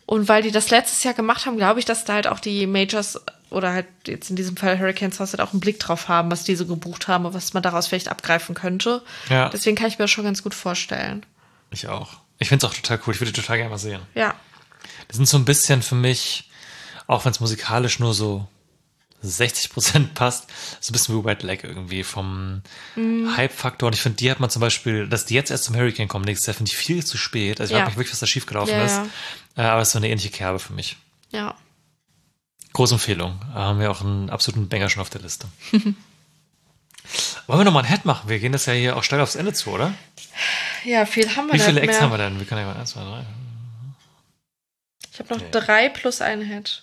Und weil die das letztes Jahr gemacht haben, glaube ich, dass da halt auch die Majors oder halt jetzt in diesem Fall Hurricanes halt auch einen Blick drauf haben, was die so gebucht haben und was man daraus vielleicht abgreifen könnte. Ja. Deswegen kann ich mir das schon ganz gut vorstellen. Ich auch. Ich finde es auch total cool. Ich würde die total gerne mal sehen. Ja. Die sind so ein bisschen für mich, auch wenn es musikalisch nur so 60% passt, so ein bisschen wie White Leg irgendwie vom Hype-Faktor. Und ich finde, die hat man zum Beispiel, dass die jetzt erst zum Hurricane kommen nächstes Jahr, finde ich viel zu spät. Also ich frage mich wirklich, was da schiefgelaufen ist. Aber es ist so eine ähnliche Kerbe für mich. Ja. Große Empfehlung. Haben wir auch einen absoluten Banger schon auf der Liste. Wollen wir nochmal ein Head machen? Wir gehen das ja hier auch steil aufs Ende zu, oder? Ja, viel haben wir Wie viele nicht Ex mehr. haben wir denn? Wir können ja mal 1, 2, 3. Ich habe noch 3 plus ein Head.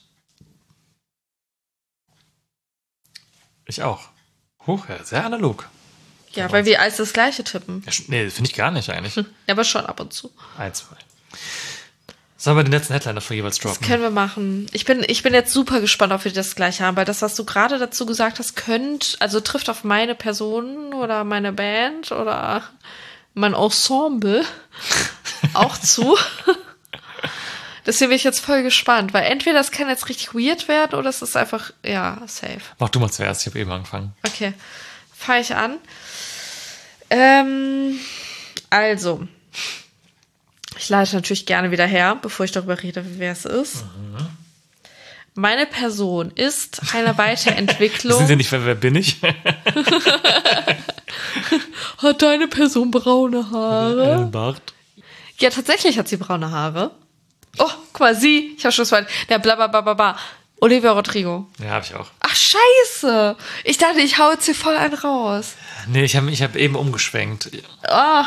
Ich auch. Huch, ja, sehr analog. Ja, weil wir alles das Gleiche tippen. Ja, nee, finde ich gar nicht eigentlich. Ja, aber schon ab und zu. 1, 2. Sollen wir den letzten Headliner für jeweils droppen? Das können wir machen. Ich bin jetzt super gespannt, ob wir das Gleiche haben, weil das, was du gerade dazu gesagt hast, trifft auf meine Person oder meine Band oder mein Ensemble auch zu. Deswegen bin ich jetzt voll gespannt, weil entweder das kann jetzt richtig weird werden oder es ist einfach, safe. Mach du mal zuerst, ich habe eben angefangen. Okay, fange ich an. Also, ich leite natürlich gerne wieder her, bevor ich darüber rede, wer es ist. Mhm. Meine Person ist eine Weiterentwicklung. Sind Sie nicht, wer bin ich? Hat deine Person braune Haare? Bart. Ja, tatsächlich hat sie braune Haare. Oh, quasi. Ich habe schon das der blablabla. Olivia Rodrigo. Ja, habe ich auch. Ach, scheiße. Ich dachte, ich hau jetzt hier voll einen raus. Nee, ich hab eben umgeschwenkt. Ah.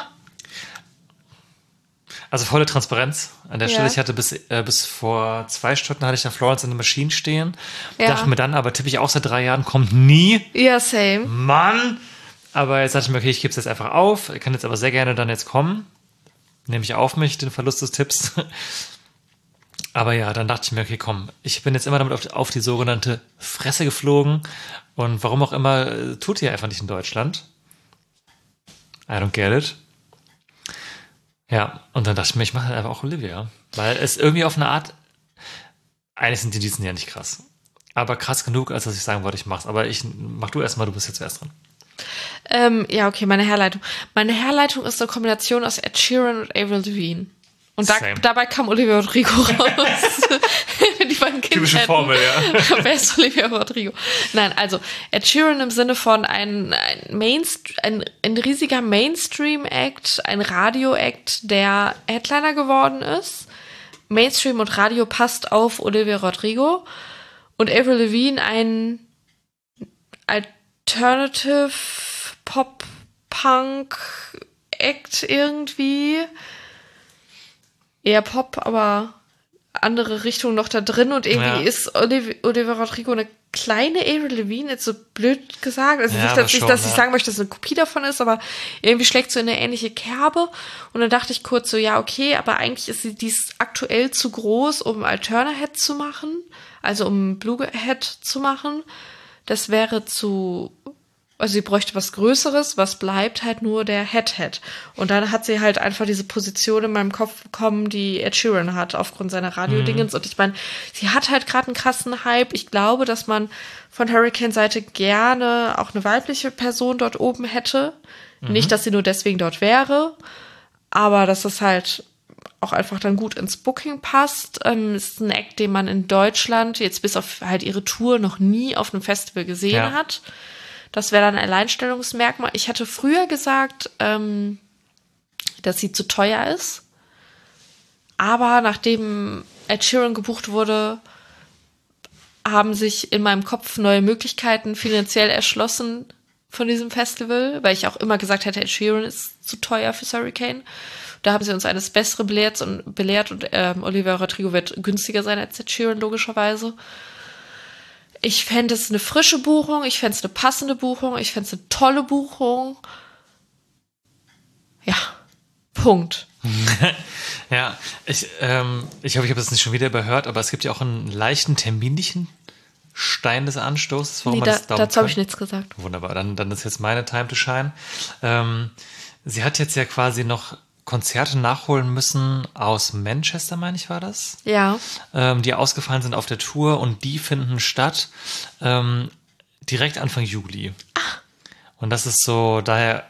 Also volle Transparenz an der Stelle. Ich hatte bis vor 2 Stunden hatte ich da Florence in the Machine stehen. Ja. Dachte mir dann, aber tippe ich auch seit 3 Jahren, kommt nie. Ja, same. Mann! Aber jetzt dachte ich mir, okay, ich gebe es jetzt einfach auf. Ich kann jetzt aber sehr gerne dann jetzt kommen. Nehme ich auf mich, den Verlust des Tipps. Aber ja, dann dachte ich mir, okay, komm, ich bin jetzt immer damit auf die sogenannte Fresse geflogen. Und warum auch immer, tut die einfach nicht in Deutschland. I don't get it. Ja, und dann dachte ich mir, ich mache einfach auch Olivia. Weil es irgendwie auf eine Art, eigentlich sind die diesen ja nicht krass. Aber krass genug, als dass ich sagen wollte, ich mach's. Aber mach du erstmal, du bist jetzt zuerst dran. Ja, okay, meine Herleitung. Meine Herleitung ist eine Kombination aus Ed Sheeran und Avril Lavigne. Und dabei kam Olivia Rodrigo raus. Die beiden Kinder. Typische Formel, ja. Wer ist Olivia Rodrigo? Nein, also Ed Sheeran im Sinne von ein riesiger Mainstream-Act, ein Radio-Act, der Headliner geworden ist. Mainstream und Radio passt auf Olivia Rodrigo. Und Avril Lavigne ein Alternative Pop-Punk-Act irgendwie. Eher Pop, aber andere Richtung noch da drin. Und irgendwie ist Olivia Rodrigo eine kleine Avril Lavigne, jetzt so blöd gesagt. Also nicht, dass ich sagen möchte, dass es eine Kopie davon ist, aber irgendwie schlägt so in eine ähnliche Kerbe. Und dann dachte ich kurz so, ja, okay, aber eigentlich ist die aktuell zu groß, um Alterna-Head zu machen. Also um Blue-Head zu machen. Das wäre also sie bräuchte was Größeres, was bleibt halt nur der Head. Und dann hat sie halt einfach diese Position in meinem Kopf bekommen, die Ed Sheeran hat, aufgrund seiner Radiodingens. Und ich meine, sie hat halt gerade einen krassen Hype. Ich glaube, dass man von Hurricane-Seite gerne auch eine weibliche Person dort oben hätte. Nicht, dass sie nur deswegen dort wäre, aber dass das halt auch einfach dann gut ins Booking passt. Ist ein Act, den man in Deutschland jetzt bis auf halt ihre Tour noch nie auf einem Festival gesehen hat. Das wäre dann ein Alleinstellungsmerkmal. Ich hatte früher gesagt, dass sie zu teuer ist. Aber nachdem Ed Sheeran gebucht wurde, haben sich in meinem Kopf neue Möglichkeiten finanziell erschlossen von diesem Festival, weil ich auch immer gesagt hätte, Ed Sheeran ist zu teuer fürs Hurricane. Da haben sie uns eines Besseren belehrt und Olivia Rodrigo wird günstiger sein als Ed Sheeran, logischerweise. Ich fände es eine frische Buchung, ich fände es eine passende Buchung, ich fände es eine tolle Buchung. Ja, Punkt. Ja, ich hoffe, ich habe das nicht schon wieder überhört, aber es gibt ja auch einen leichten terminlichen Stein des Anstoßes, warum man das glauben dazu habe ich nichts gesagt. Wunderbar, dann ist jetzt meine Time to shine. Sie hat jetzt ja quasi noch Konzerte nachholen müssen aus Manchester, meine ich, war das? Ja. Die ausgefallen sind auf der Tour und die finden statt direkt Anfang Juli. Ach. Und das ist so, daher...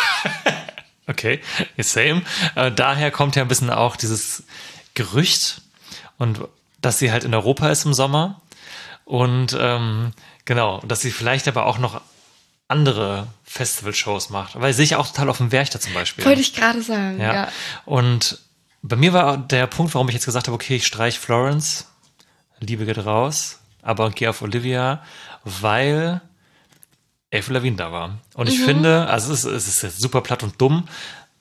Okay, same. Daher kommt ja ein bisschen auch dieses Gerücht und dass sie halt in Europa ist im Sommer und genau, dass sie vielleicht aber auch noch andere Festival-Shows macht, weil sehe ich auch total auf dem Werchter zum Beispiel. Wollte ich gerade sagen, ja. ja. Und bei mir war der Punkt, warum ich jetzt gesagt habe, okay, ich streiche Florence, Liebe geht raus, aber gehe auf Olivia, weil Avril Lavigne da war. Und ich finde, also es ist jetzt super platt und dumm,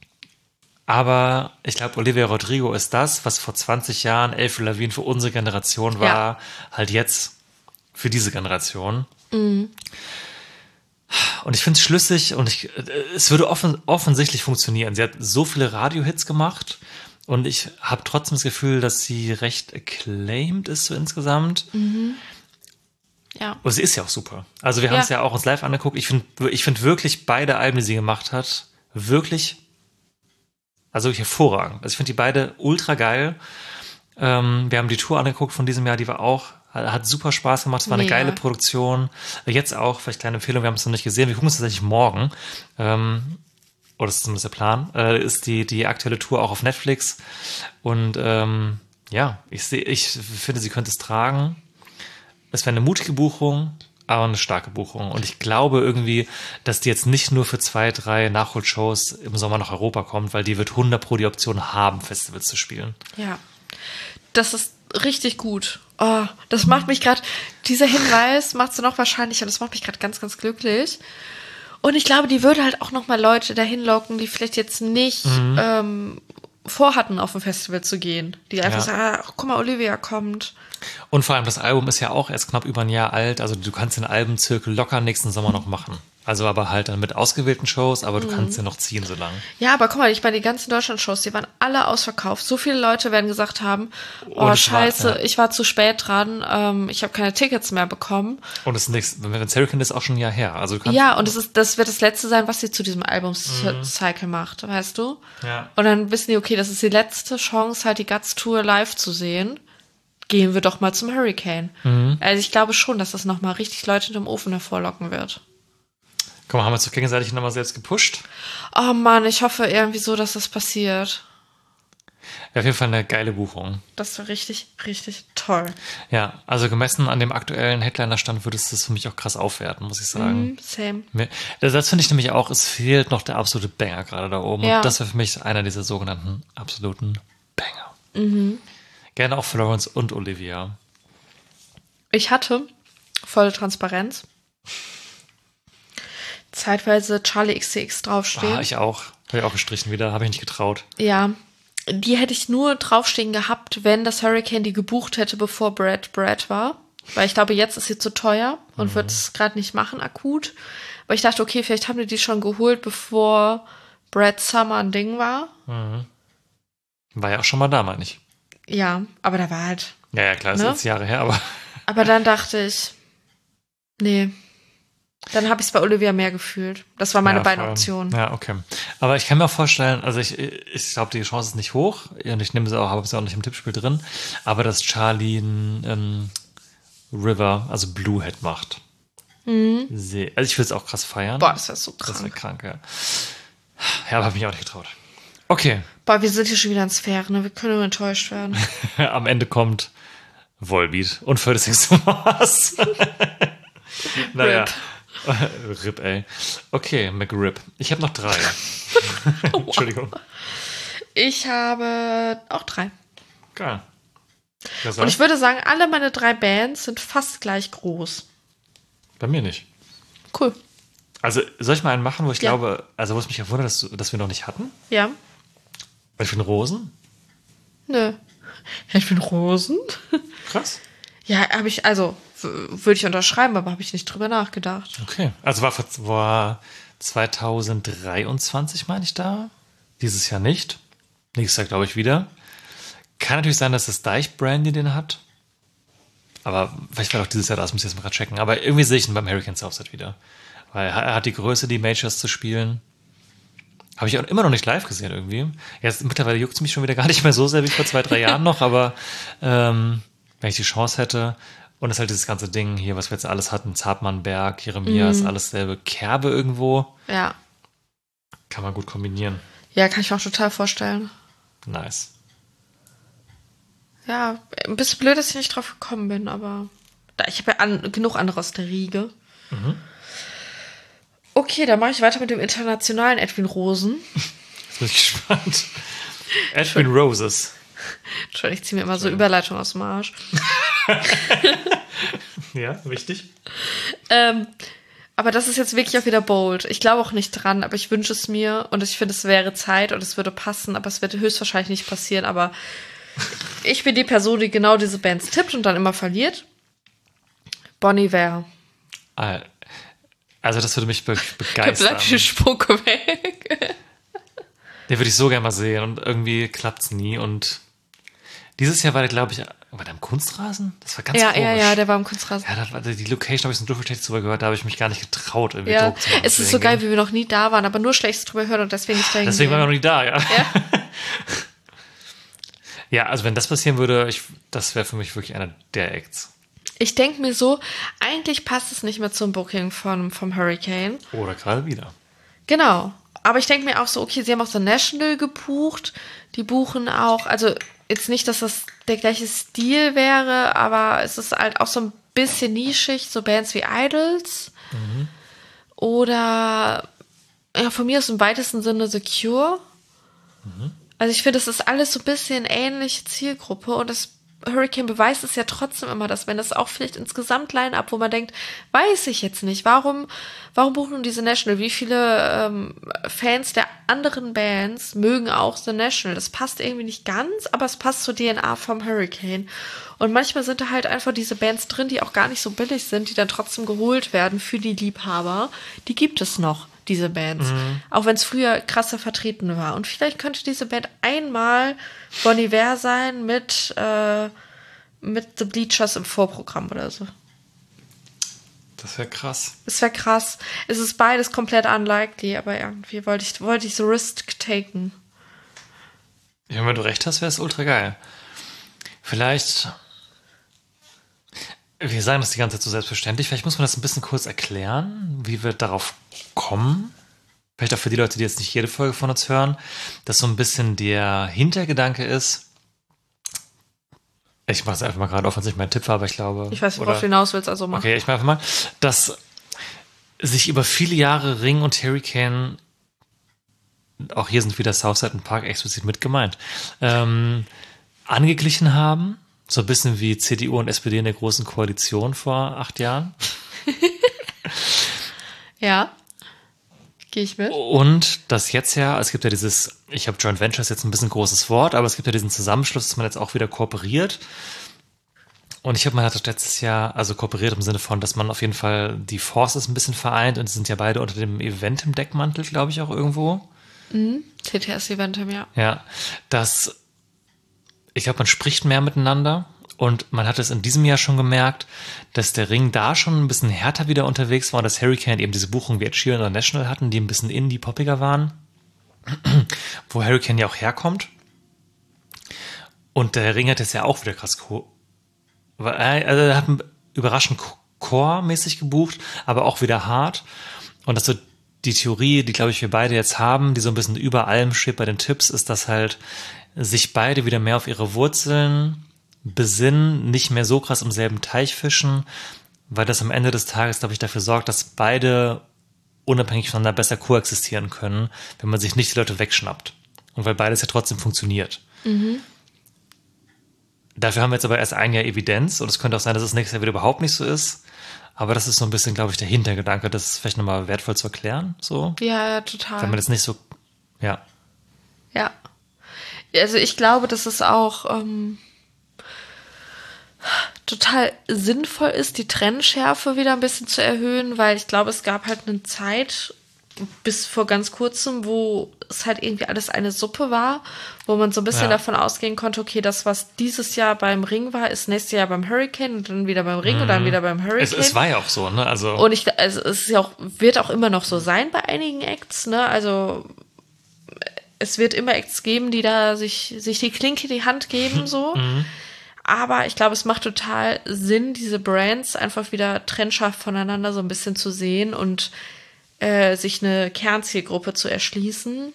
aber ich glaube, Olivia Rodrigo ist das, was vor 20 Jahren Avril Lavigne für unsere Generation war, halt jetzt für diese Generation. Und ich finde es schlüssig und es würde offensichtlich funktionieren. Sie hat so viele Radio-Hits gemacht und ich habe trotzdem das Gefühl, dass sie recht acclaimed ist so insgesamt. Ja. Und sie ist ja auch super. Also wir haben es ja auch uns live angeguckt. Ich finde wirklich beide Alben, die sie gemacht hat, wirklich hervorragend. Also ich finde die beide ultra geil. Wir haben die Tour angeguckt von diesem Jahr, die war auch, hat super Spaß gemacht. Es war eine geile Produktion. Jetzt auch, vielleicht kleine Empfehlung, wir haben es noch nicht gesehen. Wir gucken es tatsächlich morgen. Oder das ist zumindest der Plan. Ist die aktuelle Tour auch auf Netflix. Und ich finde, sie könnte es tragen. Es wäre eine mutige Buchung, aber eine starke Buchung. Und ich glaube irgendwie, dass die jetzt nicht nur für 2, 3 Nachholshows im Sommer nach Europa kommt, weil die wird 100% die Option haben, Festivals zu spielen. Ja, das ist richtig gut. Oh, das macht mich gerade, dieser Hinweis macht sie noch wahrscheinlicher und das macht mich gerade ganz, ganz glücklich. Und ich glaube, die würde halt auch nochmal Leute dahin locken, die vielleicht jetzt nicht vorhatten, auf ein Festival zu gehen. Die einfach sagen, ach, guck mal, Olivia kommt. Und vor allem, das Album ist ja auch erst knapp über ein Jahr alt. Also du kannst den Albenzirkel locker nächsten Sommer noch machen. Also aber halt dann mit ausgewählten Shows, aber du kannst ja noch ziehen so lange. Ja, aber guck mal, ich meine, die ganzen Deutschland-Shows, die waren alle ausverkauft. So viele Leute werden gesagt haben, oh scheiße, ich war zu spät dran, ich habe keine Tickets mehr bekommen. Und das nächste, wenn Hurricane ist auch schon ein Jahr her. Also du kannst und das wird das Letzte sein, was sie zu diesem Album-Cycle macht, weißt du? Ja. Und dann wissen die, okay, das ist die letzte Chance, halt die Guts-Tour live zu sehen. Gehen wir doch mal zum Hurricane. Also ich glaube schon, dass das nochmal richtig Leute hinterm Ofen hervorlocken wird. Guck mal, haben wir uns doch gegenseitig nochmal selbst gepusht? Oh Mann, ich hoffe irgendwie so, dass das passiert. Ja, auf jeden Fall eine geile Buchung. Das war richtig, richtig toll. Ja, also gemessen an dem aktuellen Headliner-Stand würde es das für mich auch krass aufwerten, muss ich sagen. Same. Das finde ich nämlich auch, es fehlt noch der absolute Banger gerade da oben. Ja. Und das wäre für mich einer dieser sogenannten absoluten Banger. Gerne auch Florence und Olivia. Ich hatte, volle Transparenz, zeitweise Charlie XCX draufstehen. Ich auch. Habe ich auch gestrichen wieder, habe ich nicht getraut. Ja, die hätte ich nur draufstehen gehabt, wenn das Hurricane die gebucht hätte, bevor Brad war. Weil ich glaube, jetzt ist sie zu teuer und wird es gerade nicht machen, akut. Aber ich dachte, okay, vielleicht haben die schon geholt, bevor Brad Summer ein Ding war. War ja auch schon mal da, meine ich. Ja, aber da war halt... Ja, klar, ist jetzt Jahre her, aber... Aber dann dachte ich, nee, dann habe ich es bei Olivia mehr gefühlt. Das waren meine beiden Optionen. Ja, okay. Aber ich kann mir auch vorstellen, also ich glaube, die Chance ist nicht hoch und ich habe sie auch nicht im Tippspiel drin, aber dass Charlie River, also Bluehead macht. Also ich würde es auch krass feiern. Boah, das wäre so krank. Das wäre krank, ja. Ja, aber habe ich mich auch nicht getraut. Okay. Boah, wir sind hier schon wieder in Sphären, ne? Wir können nur enttäuscht werden. Am Ende kommt Volbeat und für das nächste Maß. Naja. RIP, ey. Okay, McRib. Ich habe noch 3. Entschuldigung. Ich habe auch 3. Geil. Und ich würde sagen, alle meine 3 Bands sind fast gleich groß. Bei mir nicht. Cool. Also, soll ich mal einen machen, wo ich glaube, also wo es mich ja wundert, dass wir noch nicht hatten? Ja. Weil ich bin Rosen? Nö. Ich bin Rosen? Krass. Ja, habe ich, also, würde ich unterschreiben, aber habe ich nicht drüber nachgedacht. Okay. Also war 2023, meine ich, da. Dieses Jahr nicht. Nächstes Jahr, glaube ich, wieder. Kann natürlich sein, dass das Deich-Brandy den hat. Aber vielleicht war auch dieses Jahr, das muss ich jetzt mal gerade checken. Aber irgendwie sehe ich ihn beim Hurricane Southside wieder. Weil er hat die Größe, die Majors zu spielen. Habe ich auch immer noch nicht live gesehen irgendwie. Jetzt mittlerweile juckt es mich schon wieder gar nicht mehr so sehr wie vor 2-3 Jahren noch, aber wenn ich die Chance hätte, und es ist halt dieses ganze Ding hier, was wir jetzt alles hatten, Zartmannberg, Jeremias, alles selbe Kerbe irgendwo. Ja. Kann man gut kombinieren. Ja, kann ich mir auch total vorstellen. Nice. Ja, ein bisschen blöd, dass ich nicht drauf gekommen bin, aber ich habe ja genug andere aus der Riege. Okay, dann mache ich weiter mit dem internationalen Edwin Rosen. Jetzt bin ich gespannt. Edwin Roses. Entschuldigung, ich ziehe mir immer so Überleitung aus dem Arsch. Ja, wichtig. Aber das ist jetzt wirklich auch wieder bold. Ich glaube auch nicht dran, aber ich wünsche es mir und ich finde, es wäre Zeit und es würde passen, aber es wird höchstwahrscheinlich nicht passieren. Aber ich bin die Person, die genau diese Bands tippt und dann immer verliert. Bon Iver. Also das würde mich begeistern. Da bleibt die Spucke weg. Den würde ich so gerne mal sehen und irgendwie klappt es nie. Und dieses Jahr war der, glaube ich, war der am Kunstrasen? Das war ganz komisch. Ja, der war am Kunstrasen. Ja, die Location habe ich so ein schlecht drüber gehört, da habe ich mich gar nicht getraut, irgendwie ja, Druck zu machen. Es ist so geil, wie wir noch nie da waren, aber nur Schlechtes drüber hören und deswegen nicht dahin. Deswegen waren wir noch nie da, ja. Ja, also wenn das passieren würde, das wäre für mich wirklich einer der Acts. Ich denke mir so, eigentlich passt es nicht mehr zum Booking vom Hurricane. Oder gerade wieder. Genau. Aber ich denke mir auch so, okay, sie haben auch The National gebucht. Die buchen auch, also jetzt nicht, dass das der gleiche Stil wäre, aber es ist halt auch so ein bisschen nischig, so Bands wie Idols. Oder ja, von mir aus im weitesten Sinne The Cure. Also ich finde, das ist alles so ein bisschen ähnliche Zielgruppe und das Hurricane beweist es ja trotzdem immer, dass wenn das auch vielleicht insgesamt Line-Up, wo man denkt, weiß ich jetzt nicht, warum buchen diese National? Wie viele Fans der anderen Bands mögen auch The National? Das passt irgendwie nicht ganz, aber es passt zur DNA vom Hurricane. Und manchmal sind da halt einfach diese Bands drin, die auch gar nicht so billig sind, die dann trotzdem geholt werden für die Liebhaber. Die gibt es noch, diese Bands. Auch wenn es früher krasser vertreten war. Und vielleicht könnte diese Band einmal Bon Iver sein mit The Bleachers im Vorprogramm oder so. Das wäre krass. Das wäre krass. Es ist beides komplett unlikely, aber irgendwie wollte ich so Risk taken. Ja, wenn du recht hast, wäre es ultra geil. Vielleicht, wir sagen das die ganze Zeit so selbstverständlich, vielleicht muss man das ein bisschen kurz erklären, wie wir darauf kommen. Vielleicht auch für die Leute, die jetzt nicht jede Folge von uns hören, dass so ein bisschen der Hintergedanke ist. Ich mache es einfach mal gerade auf, wenn es nicht mein Tipp war, aber ich glaube. Ich weiß, worauf du hinaus willst, also mach. Okay, ich mache einfach mal, dass sich über viele Jahre Ring und Hurricane, auch hier sind wieder Southside und Park explizit mit gemeint, angeglichen haben. So ein bisschen wie CDU und SPD in der Großen Koalition vor 8 Jahren. Ja. Gehe ich mit. Und das jetzt ja, es gibt ja dieses, ich habe Joint Ventures jetzt ein bisschen großes Wort, aber es gibt ja diesen Zusammenschluss, dass man jetzt auch wieder kooperiert. Und man hat das letztes Jahr, also kooperiert im Sinne von, dass man auf jeden Fall die Forces ein bisschen vereint und sind ja beide unter dem Eventim-Deckmantel, glaube ich, auch irgendwo. TTS Eventim, ja. Ja, ich glaube, man spricht mehr miteinander. Und man hat es in diesem Jahr schon gemerkt, dass der Ring da schon ein bisschen härter wieder unterwegs war und dass Hurricane eben diese Buchungen wie Ed Sheeran oder National hatten, die ein bisschen indie-poppiger waren, wo Hurricane ja auch herkommt. Und der Ring hat jetzt ja auch wieder krass also er hat überraschend Core-mäßig gebucht, aber auch wieder hart. Und das so die Theorie, die, glaube ich, wir beide jetzt haben, die so ein bisschen über allem steht bei den Tipps, ist, dass halt sich beide wieder mehr auf ihre Wurzeln besinnen, nicht mehr so krass im selben Teich fischen, weil das am Ende des Tages, glaube ich, dafür sorgt, dass beide unabhängig voneinander besser koexistieren können, wenn man sich nicht die Leute wegschnappt. Und weil beides ja trotzdem funktioniert. Dafür haben wir jetzt aber erst ein Jahr Evidenz und es könnte auch sein, dass es nächstes Jahr wieder überhaupt nicht so ist. Aber das ist so ein bisschen, glaube ich, der Hintergedanke, das ist vielleicht nochmal wertvoll zu erklären. So. Ja, total. Wenn man jetzt nicht so, ja. Ja. Also ich glaube, dass es auch total sinnvoll ist, die Trennschärfe wieder ein bisschen zu erhöhen, weil ich glaube, es gab halt eine Zeit bis vor ganz kurzem, wo es halt irgendwie alles eine Suppe war, wo man so ein bisschen davon ausgehen konnte, okay, das, was dieses Jahr beim Ring war, ist nächstes Jahr beim Hurricane und dann wieder beim Ring und dann wieder beim Hurricane. Es war ja auch so, ne? Also und es ist ja auch, wird auch immer noch so sein bei einigen Acts, ne? Also es wird immer Acts geben, die da sich die Klinke in die Hand geben, so. Aber ich glaube, es macht total Sinn, diese Brands einfach wieder trennscharf voneinander so ein bisschen zu sehen und sich eine Kernzielgruppe zu erschließen.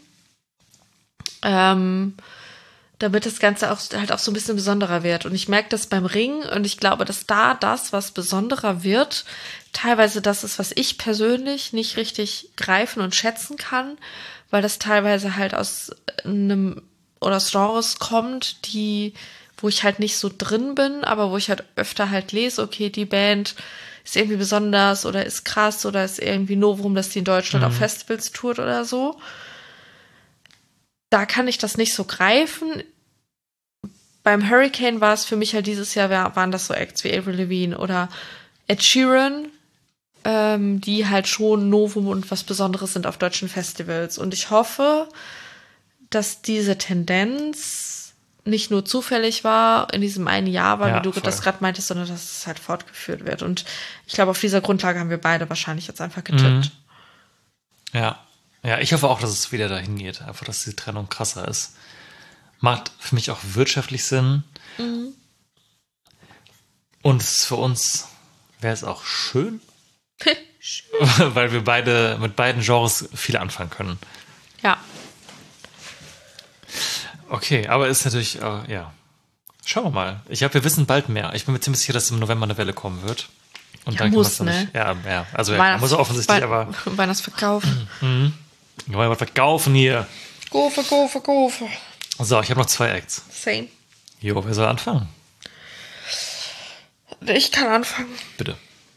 Damit das Ganze auch halt auch so ein bisschen besonderer wird. Und ich merke das beim Ring und ich glaube, dass da das, was besonderer wird, teilweise das ist, was ich persönlich nicht richtig greifen und schätzen kann, weil das teilweise halt aus Genres kommt, wo ich halt nicht so drin bin, aber wo ich halt öfter halt lese, okay, die Band ist irgendwie besonders oder ist krass oder ist irgendwie Novum, dass die in Deutschland auf Festivals tourt oder so. Da kann ich das nicht so greifen. Beim Hurricane war es für mich halt dieses Jahr, waren das so Acts wie Avril Lavigne oder Ed Sheeran, die halt schon Novum und was Besonderes sind auf deutschen Festivals. Und ich hoffe, dass diese Tendenz nicht nur zufällig war, in diesem einen Jahr war, wie du das gerade meintest, sondern dass es halt fortgeführt wird. Und ich glaube, auf dieser Grundlage haben wir beide wahrscheinlich jetzt einfach getippt. Ja, ich hoffe auch, dass es wieder dahin geht. Einfach, dass die Trennung krasser ist. Macht für mich auch wirtschaftlich Sinn. Und es ist für uns, wäre es auch schön, weil wir mit beiden Genres viel anfangen können. Ja. Okay, aber ist natürlich, ja. Schauen wir mal. Wir wissen bald mehr. Ich bin mir ziemlich sicher, dass im November eine Welle kommen wird. Und dann muss, ne? Ja, also muss offensichtlich, aber... Weihnachtsverkauf. Wollen wir verkaufen hier. Verkaufe. So, ich habe noch 2 Acts. Same. Jo, wer soll anfangen? Ich kann anfangen. Bitte.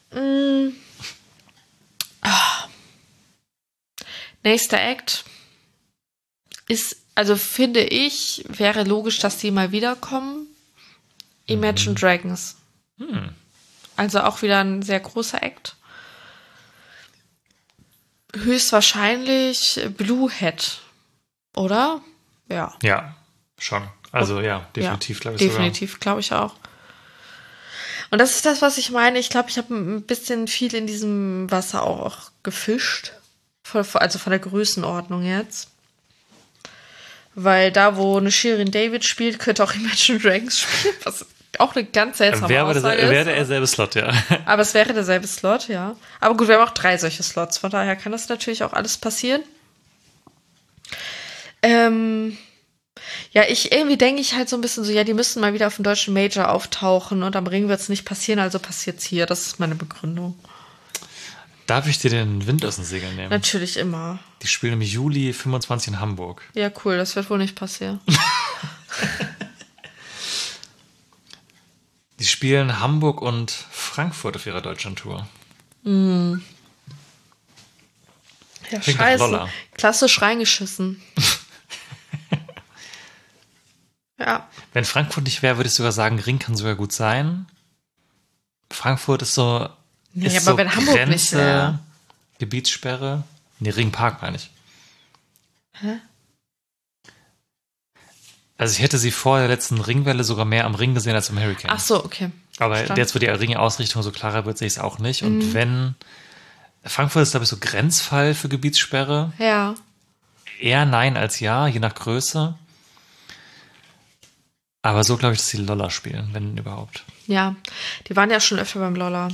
Nächster Act ist, also finde ich, wäre logisch, dass die mal wiederkommen. Imagine Dragons. Also auch wieder ein sehr großer Act. Höchstwahrscheinlich Bluehead, oder? Ja. Ja, schon. Also ja, definitiv, glaube ich. Definitiv, glaube ich auch. Und das ist das, was ich meine. Ich glaube, ich habe ein bisschen viel in diesem Wasser auch gefischt. Also von der Größenordnung jetzt. Weil da, wo eine Shirin David spielt, könnte auch Imagine Dragons spielen, was auch eine ganz seltsame Aussage ist. Wäre derselbe Slot, ja. Aber es wäre derselbe Slot, ja. Aber gut, wir haben auch 3 solche Slots, von daher kann das natürlich auch alles passieren. Ja, irgendwie denke ich halt so ein bisschen so, ja, die müssen mal wieder auf dem deutschen Major auftauchen und am Ring wird es nicht passieren, also passiert's hier. Das ist meine Begründung. Darf ich dir den Wind aus den Segeln nehmen? Natürlich immer. Die spielen im Juli 25 in Hamburg. Ja, cool, das wird wohl nicht passieren. Die spielen Hamburg und Frankfurt auf ihrer Deutschlandtour. Ja, scheiße. Klassisch reingeschissen. Ja. Wenn Frankfurt nicht wäre, würde ich sogar sagen, Ring kann sogar gut sein. Frankfurt ist so... Nee, aber so wenn Hamburg Grenze, nicht wäre. Gebietssperre. Nee, Ringpark meine ich. Hä? Also ich hätte sie vor der letzten Ringwelle sogar mehr am Ring gesehen als im Hurricane. Ach so, okay. Aber jetzt, wo die Ringausrichtung so klarer wird, sehe ich es auch nicht. Und wenn... Frankfurt ist, glaube ich, so Grenzfall für Gebietssperre. Ja. Eher nein als ja, je nach Größe. Aber so glaube ich, dass die Lolla spielen, wenn überhaupt. Ja, die waren ja schon öfter beim Lolla.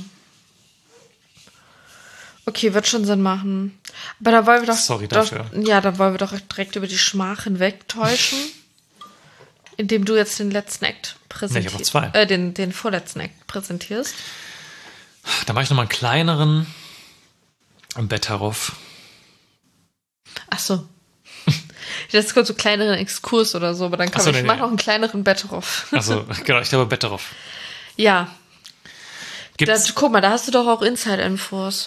Okay, wird schon Sinn machen. Aber da wollen wir doch... Sorry dafür. Da wollen wir doch direkt über die Schmach hinwegtäuschen. Indem du jetzt den letzten Act präsentierst. Nee, ich habe noch 2. Den vorletzten Act präsentierst. Da mache ich nochmal einen kleineren. Betteroff. Ach so. Das kommt so kleineren Exkurs oder so, aber dann kann ich mache noch einen kleineren Betteroff. Also genau, ich glaube Betteroff. Ja. Guck mal, da hast du doch auch Inside-Infos.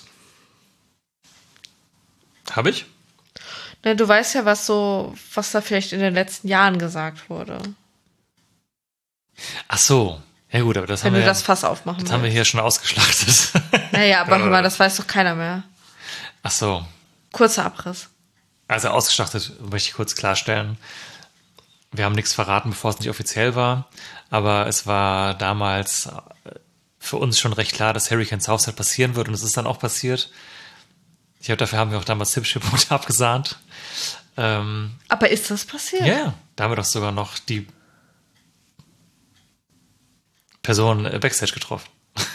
Habe ich? Na, du weißt ja, was da vielleicht in den letzten Jahren gesagt wurde. Ach so. Ja gut, aber das haben wir das Fass aufmachen. Das haben wir hier schon ausgeschlachtet. Naja, aber mal, das weiß doch keiner mehr. Ach so. Kurzer Abriss. Also ausgeschlachtet möchte ich kurz klarstellen. Wir haben nichts verraten, bevor es nicht offiziell war. Aber es war damals für uns schon recht klar, dass Hurricane Southside passieren wird. Und es ist dann auch passiert. Dafür haben wir auch damals Tippspielpunkte abgesahnt. Aber ist das passiert? Ja, da haben wir doch sogar noch die Person Backstage getroffen.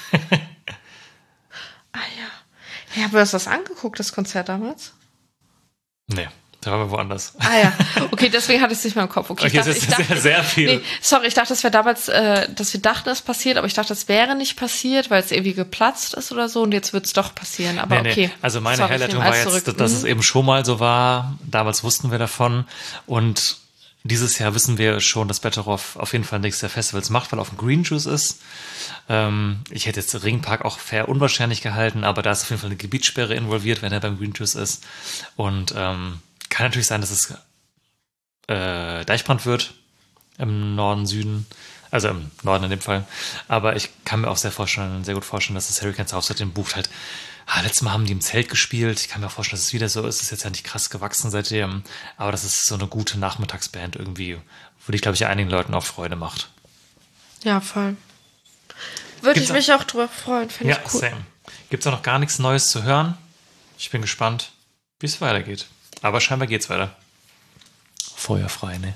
Ah ja. Ja, aber du hast das angeguckt, das Konzert damals? Nee, da waren wir woanders. Ah ja, okay, deswegen hatte ich es nicht mehr im Kopf. Okay, das ist sehr viel. Nee, sorry, ich dachte, das wäre damals, dass wir dachten, es passiert, aber ich dachte, das wäre nicht passiert, weil es irgendwie geplatzt ist oder so und jetzt wird es doch passieren, aber nee. okay. Also meine Herleitung war jetzt, dass es eben schon mal so war, damals wussten wir davon und dieses Jahr wissen wir schon, dass Betteroff auf jeden Fall nächstes Jahr Festivals macht, weil er auf dem Green Juice ist. Ich hätte jetzt Ringpark auch fair unwahrscheinlich gehalten, aber da ist auf jeden Fall eine Gebietssperre involviert, wenn er beim Green Juice ist. Und kann natürlich sein, dass es Deichbrand wird im Norden, Süden, also im Norden in dem Fall. Aber ich kann mir auch sehr gut vorstellen, dass das Hurricane Southside den bucht halt. Letztes Mal haben die im Zelt gespielt. Ich kann mir auch vorstellen, dass es wieder so ist. Es ist jetzt ja nicht krass gewachsen seitdem. Aber das ist so eine gute Nachmittagsband irgendwie, wo die, glaube ich, einigen Leuten auch Freude macht. Ja, voll. Würde ich mich auch drüber freuen. Finde ich cool. Same. Gibt's auch noch gar nichts Neues zu hören. Ich bin gespannt, wie es weitergeht. Aber scheinbar geht's weiter. Feuerfrei, ne?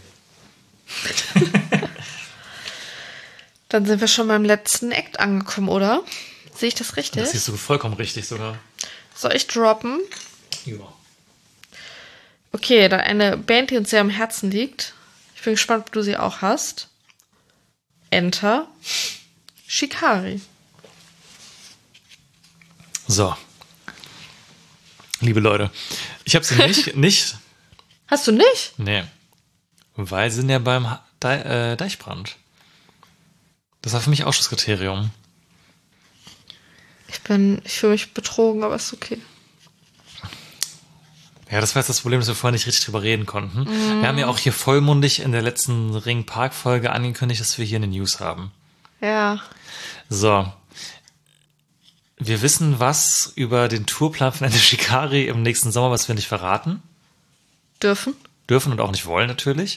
Dann sind wir schon beim letzten Act angekommen, oder? Sehe ich das richtig? Das siehst du vollkommen richtig sogar. Soll ich droppen? Ja. Okay, dann eine Band, die uns sehr am Herzen liegt. Ich bin gespannt, ob du sie auch hast. Enter Shikari. So. Liebe Leute, ich habe sie nicht. Hast du nicht? Nee. Weil sie sind ja beim Deichbrand. Das war für mich Ausschlusskriterium. Ich fühle mich betrogen, aber ist okay. Ja, das war jetzt das Problem, dass wir vorher nicht richtig drüber reden konnten. Wir haben ja auch hier vollmundig in der letzten Ring-Park-Folge angekündigt, dass wir hier eine News haben. Ja. So. Wir wissen was über den Tourplan von Enter Shikari im nächsten Sommer, was wir nicht verraten. Dürfen und auch nicht wollen, natürlich.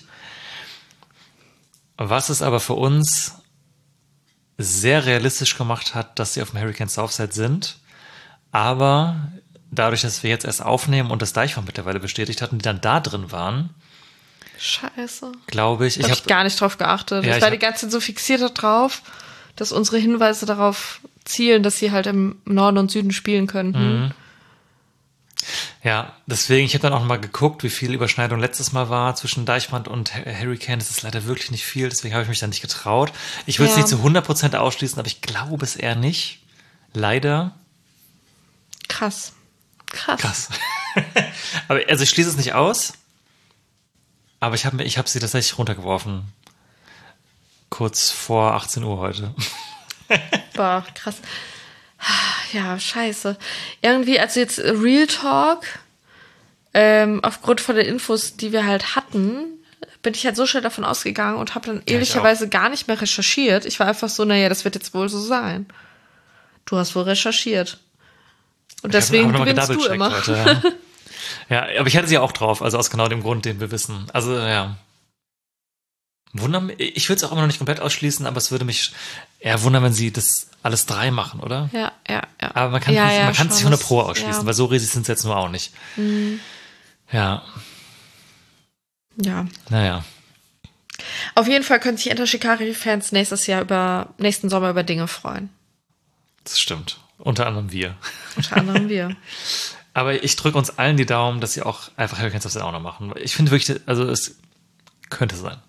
Was es aber für uns sehr realistisch gemacht hat, dass sie auf dem Hurricane Southside sind. Aber dadurch, dass wir jetzt erst aufnehmen und das Deichbrand mittlerweile bestätigt hatten, die dann da drin waren. Scheiße. Glaube ich. Ich habe gar nicht drauf geachtet. Ja, ich war die ganze Zeit so fixiert darauf, dass unsere Hinweise darauf zielen, dass sie halt im Norden und Süden spielen könnten. Mhm. Ja, deswegen, ich habe dann auch noch mal geguckt, wie viel Überschneidung letztes Mal war zwischen Deichbrand und Hurricane. Das ist leider wirklich nicht viel, deswegen habe ich mich da nicht getraut. Ich würde es nicht zu 100% ausschließen, aber ich glaube es eher nicht. Leider. Krass. Aber also ich schließe es nicht aus, aber ich hab sie tatsächlich runtergeworfen. Kurz vor 18 Uhr heute. Boah, krass. Ja, scheiße. Irgendwie, also jetzt Real Talk, aufgrund von den Infos, die wir halt hatten, bin ich halt so schnell davon ausgegangen und habe dann ehrlicherweise gar nicht mehr recherchiert. Ich war einfach so, naja, das wird jetzt wohl so sein. Du hast wohl recherchiert. Und deswegen gewinnst du immer. Heute, ja. Ja, aber ich hatte sie auch drauf, also aus genau dem Grund, den wir wissen. Also, ja. Ich würde es auch immer noch nicht komplett ausschließen, aber es würde mich eher wundern, wenn sie das alles 3 machen, oder? Ja. Aber man kann es nicht 100% ausschließen, weil so riesig sind sie jetzt nur auch nicht. Mhm. Ja. Ja. Naja. Auf jeden Fall können sich Enter Shikari-Fans nächsten Sommer über Dinge freuen. Das stimmt. Unter anderem wir. Aber ich drücke uns allen die Daumen, dass sie auch einfach Hurricane Southside auch noch machen. Ich finde wirklich, also es könnte sein.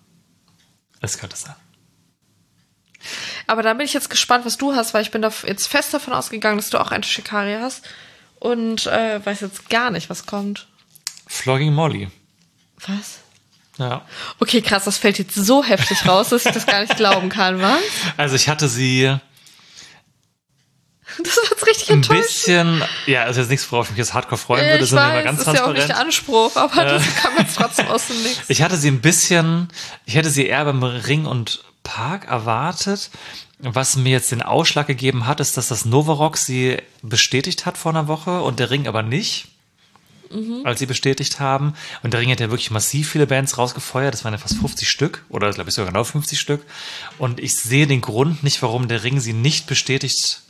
Aber dann bin ich jetzt gespannt, was du hast, weil ich bin da jetzt fest davon ausgegangen, dass du auch Enter Shikari hast und weiß jetzt gar nicht, was kommt. Flogging Molly. Was? Ja. Okay, krass, das fällt jetzt so heftig raus, dass ich das gar nicht glauben kann, was? Also ich hatte sie das war jetzt richtig ein bisschen, ja, also jetzt nichts, worauf ich mich jetzt hardcore freuen würde, sind wir mal ganz transparent. Das ist ja auch nicht der Anspruch, aber das kam jetzt trotzdem aus dem Nix. Ich hätte sie eher beim Ring und Park erwartet. Was mir jetzt den Ausschlag gegeben hat, ist, dass das Novarock sie bestätigt hat vor einer Woche und der Ring aber nicht, als sie bestätigt haben. Und der Ring hat ja wirklich massiv viele Bands rausgefeuert. Das waren ja fast 50 Stück oder glaube ich sogar genau 50 Stück. Und ich sehe den Grund nicht, warum der Ring sie nicht bestätigen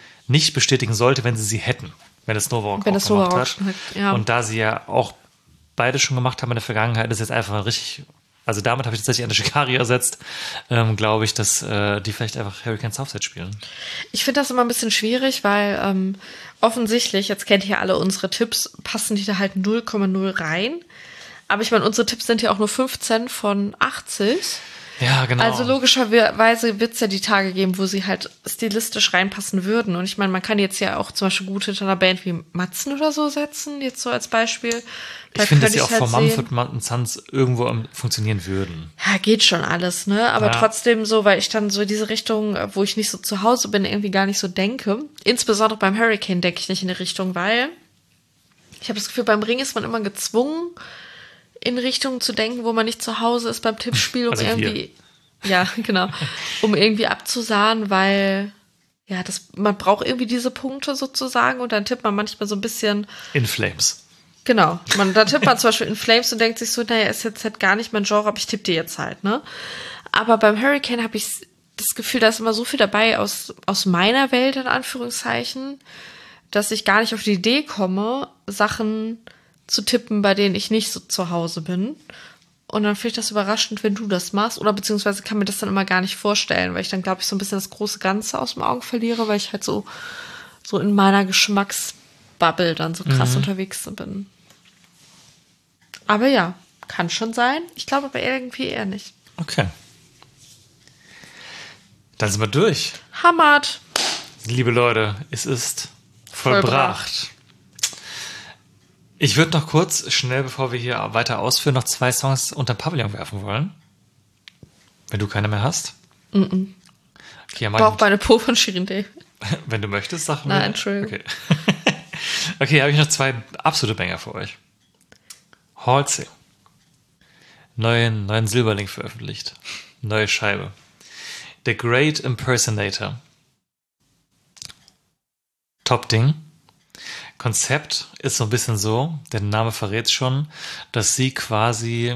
sollte, wenn sie hätten, wenn das Novarock auch gemacht hat. Ja. Und da sie ja auch beide schon gemacht haben in der Vergangenheit, ist jetzt einfach richtig, also damit habe ich tatsächlich eine Shikari ersetzt, glaube ich, dass die vielleicht einfach Hurricane Southside spielen. Ich finde das immer ein bisschen schwierig, weil offensichtlich, jetzt kennt ihr alle unsere Tipps, passen die da halt 0,0 rein. Aber ich meine, unsere Tipps sind ja auch nur 15 von 80. Ja, genau. Also logischerweise wird es ja die Tage geben, wo sie halt stilistisch reinpassen würden. Und ich meine, man kann jetzt ja auch zum Beispiel gut hinter einer Band wie Matzen oder so setzen, jetzt so als Beispiel. Ich finde, dass sie auch vor Mumford & Sons irgendwo funktionieren würden. Ja, geht schon alles, ne? Aber trotzdem so, weil ich dann so diese Richtung, wo ich nicht so zu Hause bin, irgendwie gar nicht so denke. Insbesondere beim Hurricane denke ich nicht in die Richtung, weil ich habe das Gefühl, beim Ring ist man immer gezwungen, in Richtungen zu denken, wo man nicht zu Hause ist beim Tippspiel, um also irgendwie, ja, genau, um irgendwie abzusahnen, weil, ja, man braucht irgendwie diese Punkte sozusagen und dann tippt man manchmal so ein bisschen In Flames. Genau, da tippt man zum Beispiel In Flames und denkt sich so, naja, ist jetzt halt gar nicht mein Genre, aber ich tippe dir jetzt halt, ne? Aber beim Hurricane habe ich das Gefühl, da ist immer so viel dabei aus meiner Welt, in Anführungszeichen, dass ich gar nicht auf die Idee komme, Sachen zu tippen, bei denen ich nicht so zu Hause bin. Und dann finde ich das überraschend, wenn du das machst. Oder beziehungsweise kann mir das dann immer gar nicht vorstellen, weil ich dann, glaube ich, so ein bisschen das große Ganze aus dem Augen verliere, weil ich halt so in meiner Geschmacksbubble dann so krass unterwegs bin. Aber ja, kann schon sein. Ich glaube aber irgendwie eher nicht. Okay. Dann sind wir durch. Hammert. Liebe Leute, es ist vollbracht. Ich würde noch kurz, schnell, bevor wir hier weiter ausführen, noch 2 Songs unter den Pavillon werfen wollen. Wenn du keine mehr hast. Okay, ja, Bauchbeine Po von Shirin David. Wenn du möchtest, sag mir. Nein, Entschuldigung. Okay, habe ich noch 2 absolute Banger für euch. Halsey. Neuen Silberling veröffentlicht. Neue Scheibe. The Great Impersonator. Top-Ding. Konzept ist so ein bisschen so, der Name verrät schon, dass sie quasi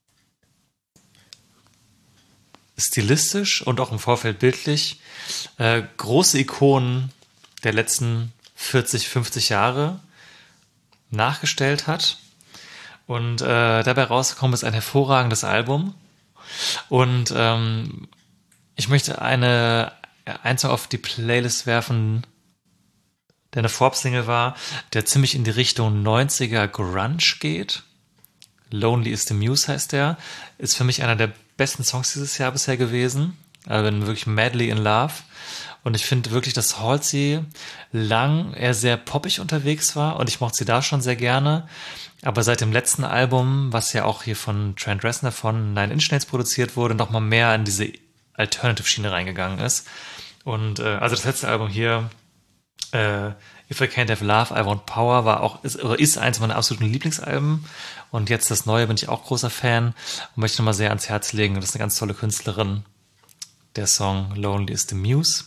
stilistisch und auch im Vorfeld bildlich große Ikonen der letzten 40, 50 Jahre nachgestellt hat. Und dabei rausgekommen ist ein hervorragendes Album. Und ich möchte einen Song auf die Playlist werfen, der eine Forbes-Single war, der ziemlich in die Richtung 90er Grunge geht. Lonely is the Muse heißt der. Ist für mich einer der besten Songs dieses Jahr bisher gewesen. Also bin wirklich madly in love. Und ich finde wirklich, dass Halsey eher sehr poppig unterwegs war. Und ich mochte sie da schon sehr gerne. Aber seit dem letzten Album, was ja auch hier von Trent Reznor von Nine Inch Nails produziert wurde, noch mal mehr in diese Alternative-Schiene reingegangen ist. Und also das letzte Album hier, If I Can't Have Love, I Want Power, ist eins meiner absoluten Lieblingsalben. Und jetzt das Neue bin ich auch großer Fan und möchte nochmal sehr ans Herz legen. Das ist eine ganz tolle Künstlerin. Der Song Lonely is the Muse.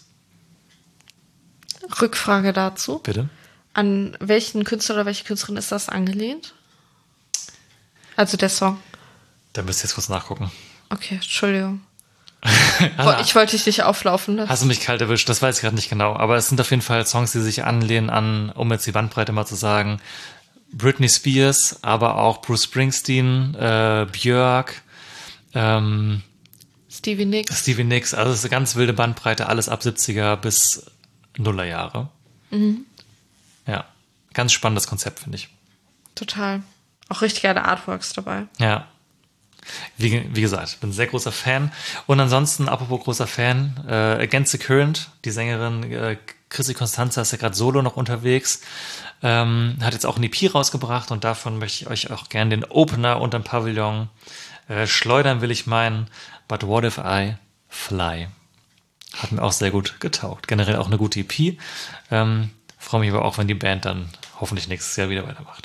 Rückfrage dazu. Bitte? An welchen Künstler oder welche Künstlerin ist das angelehnt? Also der Song. Da müsst ihr jetzt kurz nachgucken. Okay, Entschuldigung. Ich wollte dich nicht auflaufen lassen. Hast du mich kalt erwischt? Das weiß ich gerade nicht genau. Aber es sind auf jeden Fall Songs, die sich anlehnen an, um jetzt die Bandbreite mal zu sagen, Britney Spears, aber auch Bruce Springsteen, Björk, Stevie Nicks. Also es ist eine ganz wilde Bandbreite, alles ab 70er bis Nullerjahre. Mhm. Ja, ganz spannendes Konzept, finde ich. Total. Auch richtig geile Artworks dabei. Ja. Wie gesagt, bin ein sehr großer Fan. Und ansonsten, apropos großer Fan, Against the Current, die Sängerin Chrissy Constanza ist ja gerade solo noch unterwegs, hat jetzt auch ein EP rausgebracht und davon möchte ich euch auch gerne den Opener unterm Pavillon schleudern, will ich meinen. But What If I Fly? Hat mir auch sehr gut getaugt. Generell auch eine gute EP. Freue mich aber auch, wenn die Band dann hoffentlich nächstes Jahr wieder weitermacht.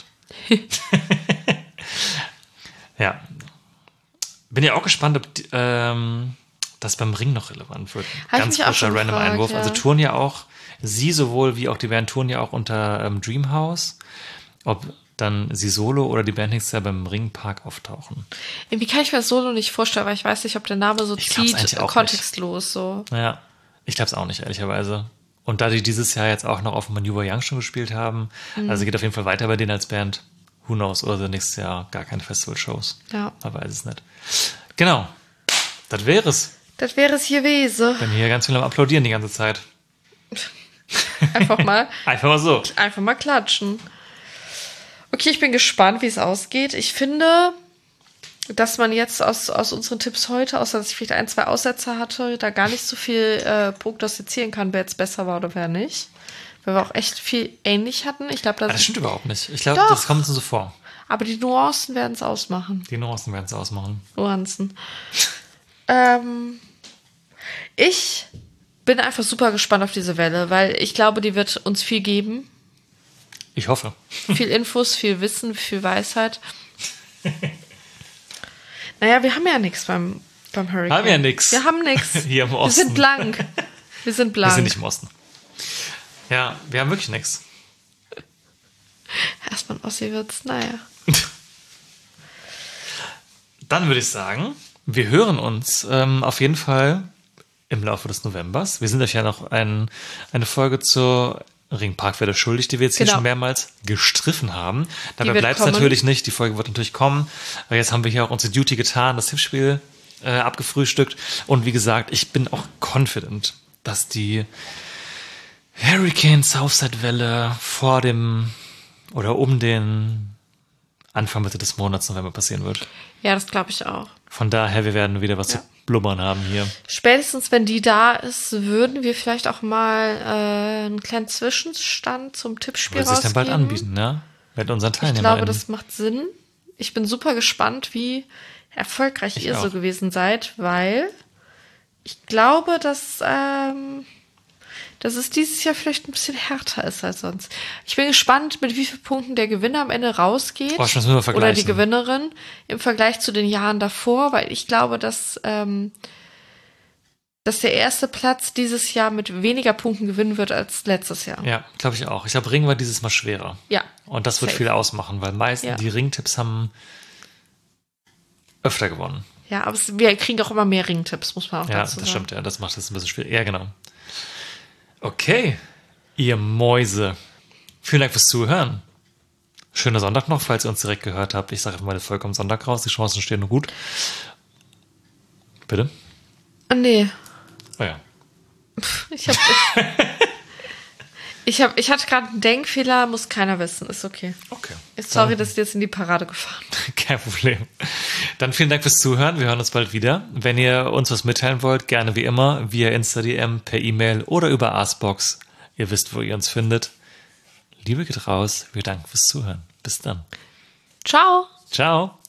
Ja. Bin ja auch gespannt, ob das beim Ring noch relevant wird. Ganz kurzer random Einwurf. Ja. Also touren ja auch, sie sowohl wie auch die Band touren ja auch unter Dreamhouse. Ob dann sie solo oder die Band nächstes Jahr beim Ringpark auftauchen. Irgendwie kann ich mir das solo nicht vorstellen, weil ich weiß nicht, ob der Name so zieht, kontextlos so. Ja, ich glaube es auch nicht, ehrlicherweise. Und da die dieses Jahr jetzt auch noch auf Maneuver Young schon gespielt haben, also geht auf jeden Fall weiter bei denen als Band. who knows, oder nächstes Jahr gar keine Festival-Shows. Ja. Man weiß es nicht. Genau. Das wäre es. Das wäre es gewesen. Bin hier ganz viel am Applaudieren die ganze Zeit. Einfach mal. Einfach mal so. Einfach mal klatschen. Okay, ich bin gespannt, wie es ausgeht. Ich finde, dass man jetzt aus unseren Tipps heute, außer dass ich vielleicht 1, 2 Aussetzer hatte, da gar nicht so viel prognostizieren kann, wer jetzt besser war oder wer nicht. Weil wir auch echt viel ähnlich hatten. Ich glaube, das stimmt überhaupt nicht. Ich glaube, Doch. das kommt uns so vor. Aber die Nuancen werden es ausmachen. Nuancen. Ich bin einfach super gespannt auf diese Welle, weil ich glaube, die wird uns viel geben. Ich hoffe. Viel Infos, viel Wissen, viel Weisheit. Naja, wir haben ja nichts beim Hurricane. Haben ja nichts. Wir haben nichts. Hier im Osten. Wir sind blank. Wir sind nicht im Osten. Ja, wir haben wirklich nichts. Erstmal ein Ossi-Witz, naja. Dann würde ich sagen, wir hören uns auf jeden Fall im Laufe des Novembers. Wir sind euch ja noch eine Folge zur Ringparkwelle schuldig, die wir jetzt hier schon mehrmals gestriffen haben. Dabei bleibt es natürlich nicht. Die Folge wird natürlich kommen. Aber jetzt haben wir hier auch unsere Duty getan, das Tippspiel abgefrühstückt. Und wie gesagt, ich bin auch confident, dass die Hurricane Southside-Welle vor dem oder um den Anfang Mitte des Monats November passieren wird. Ja, das glaube ich auch. Von daher, wir werden wieder was zu blubbern haben hier. Spätestens, wenn die da ist, würden wir vielleicht auch mal einen kleinen Zwischenstand zum Tippspiel rausgeben. Wird sich dann bald anbieten, ne? Mit unseren Teilnehmern. Ich glaube, das macht Sinn. Ich bin super gespannt, wie erfolgreich ihr so gewesen seid, weil ich glaube, dass es dieses Jahr vielleicht ein bisschen härter ist als sonst. Ich bin gespannt, mit wie vielen Punkten der Gewinner am Ende rausgeht. Das müssen wir vergleichen. Oder die Gewinnerin im Vergleich zu den Jahren davor, weil ich glaube, dass der erste Platz dieses Jahr mit weniger Punkten gewinnen wird als letztes Jahr. Ja, glaube ich auch. Ich glaube, Ring war dieses Mal schwerer. Ja. Und das wird viel ausmachen, weil meistens die Ringtipps haben öfter gewonnen. Ja, aber wir kriegen auch immer mehr Ringtipps, muss man auch dazu sagen. Ja, das stimmt, ja. Das macht es ein bisschen schwierig. Ja, genau. Okay, ihr Mäuse. Vielen Dank fürs Zuhören. Schöner Sonntag noch, falls ihr uns direkt gehört habt. Ich sage einfach mal, die Folge kommt Sonntag raus. Die Chancen stehen nur gut. Bitte? Nee. Oh ja. Ich hatte gerade einen Denkfehler, muss keiner wissen. Ist okay. Okay. Sorry, dass ich jetzt in die Parade gefahren bin. Kein Problem. Dann vielen Dank fürs Zuhören. Wir hören uns bald wieder. Wenn ihr uns was mitteilen wollt, gerne wie immer via Insta-DM, per E-Mail oder über Askbox. Ihr wisst, wo ihr uns findet. Liebe geht raus. Wir danken fürs Zuhören. Bis dann. Ciao. Ciao.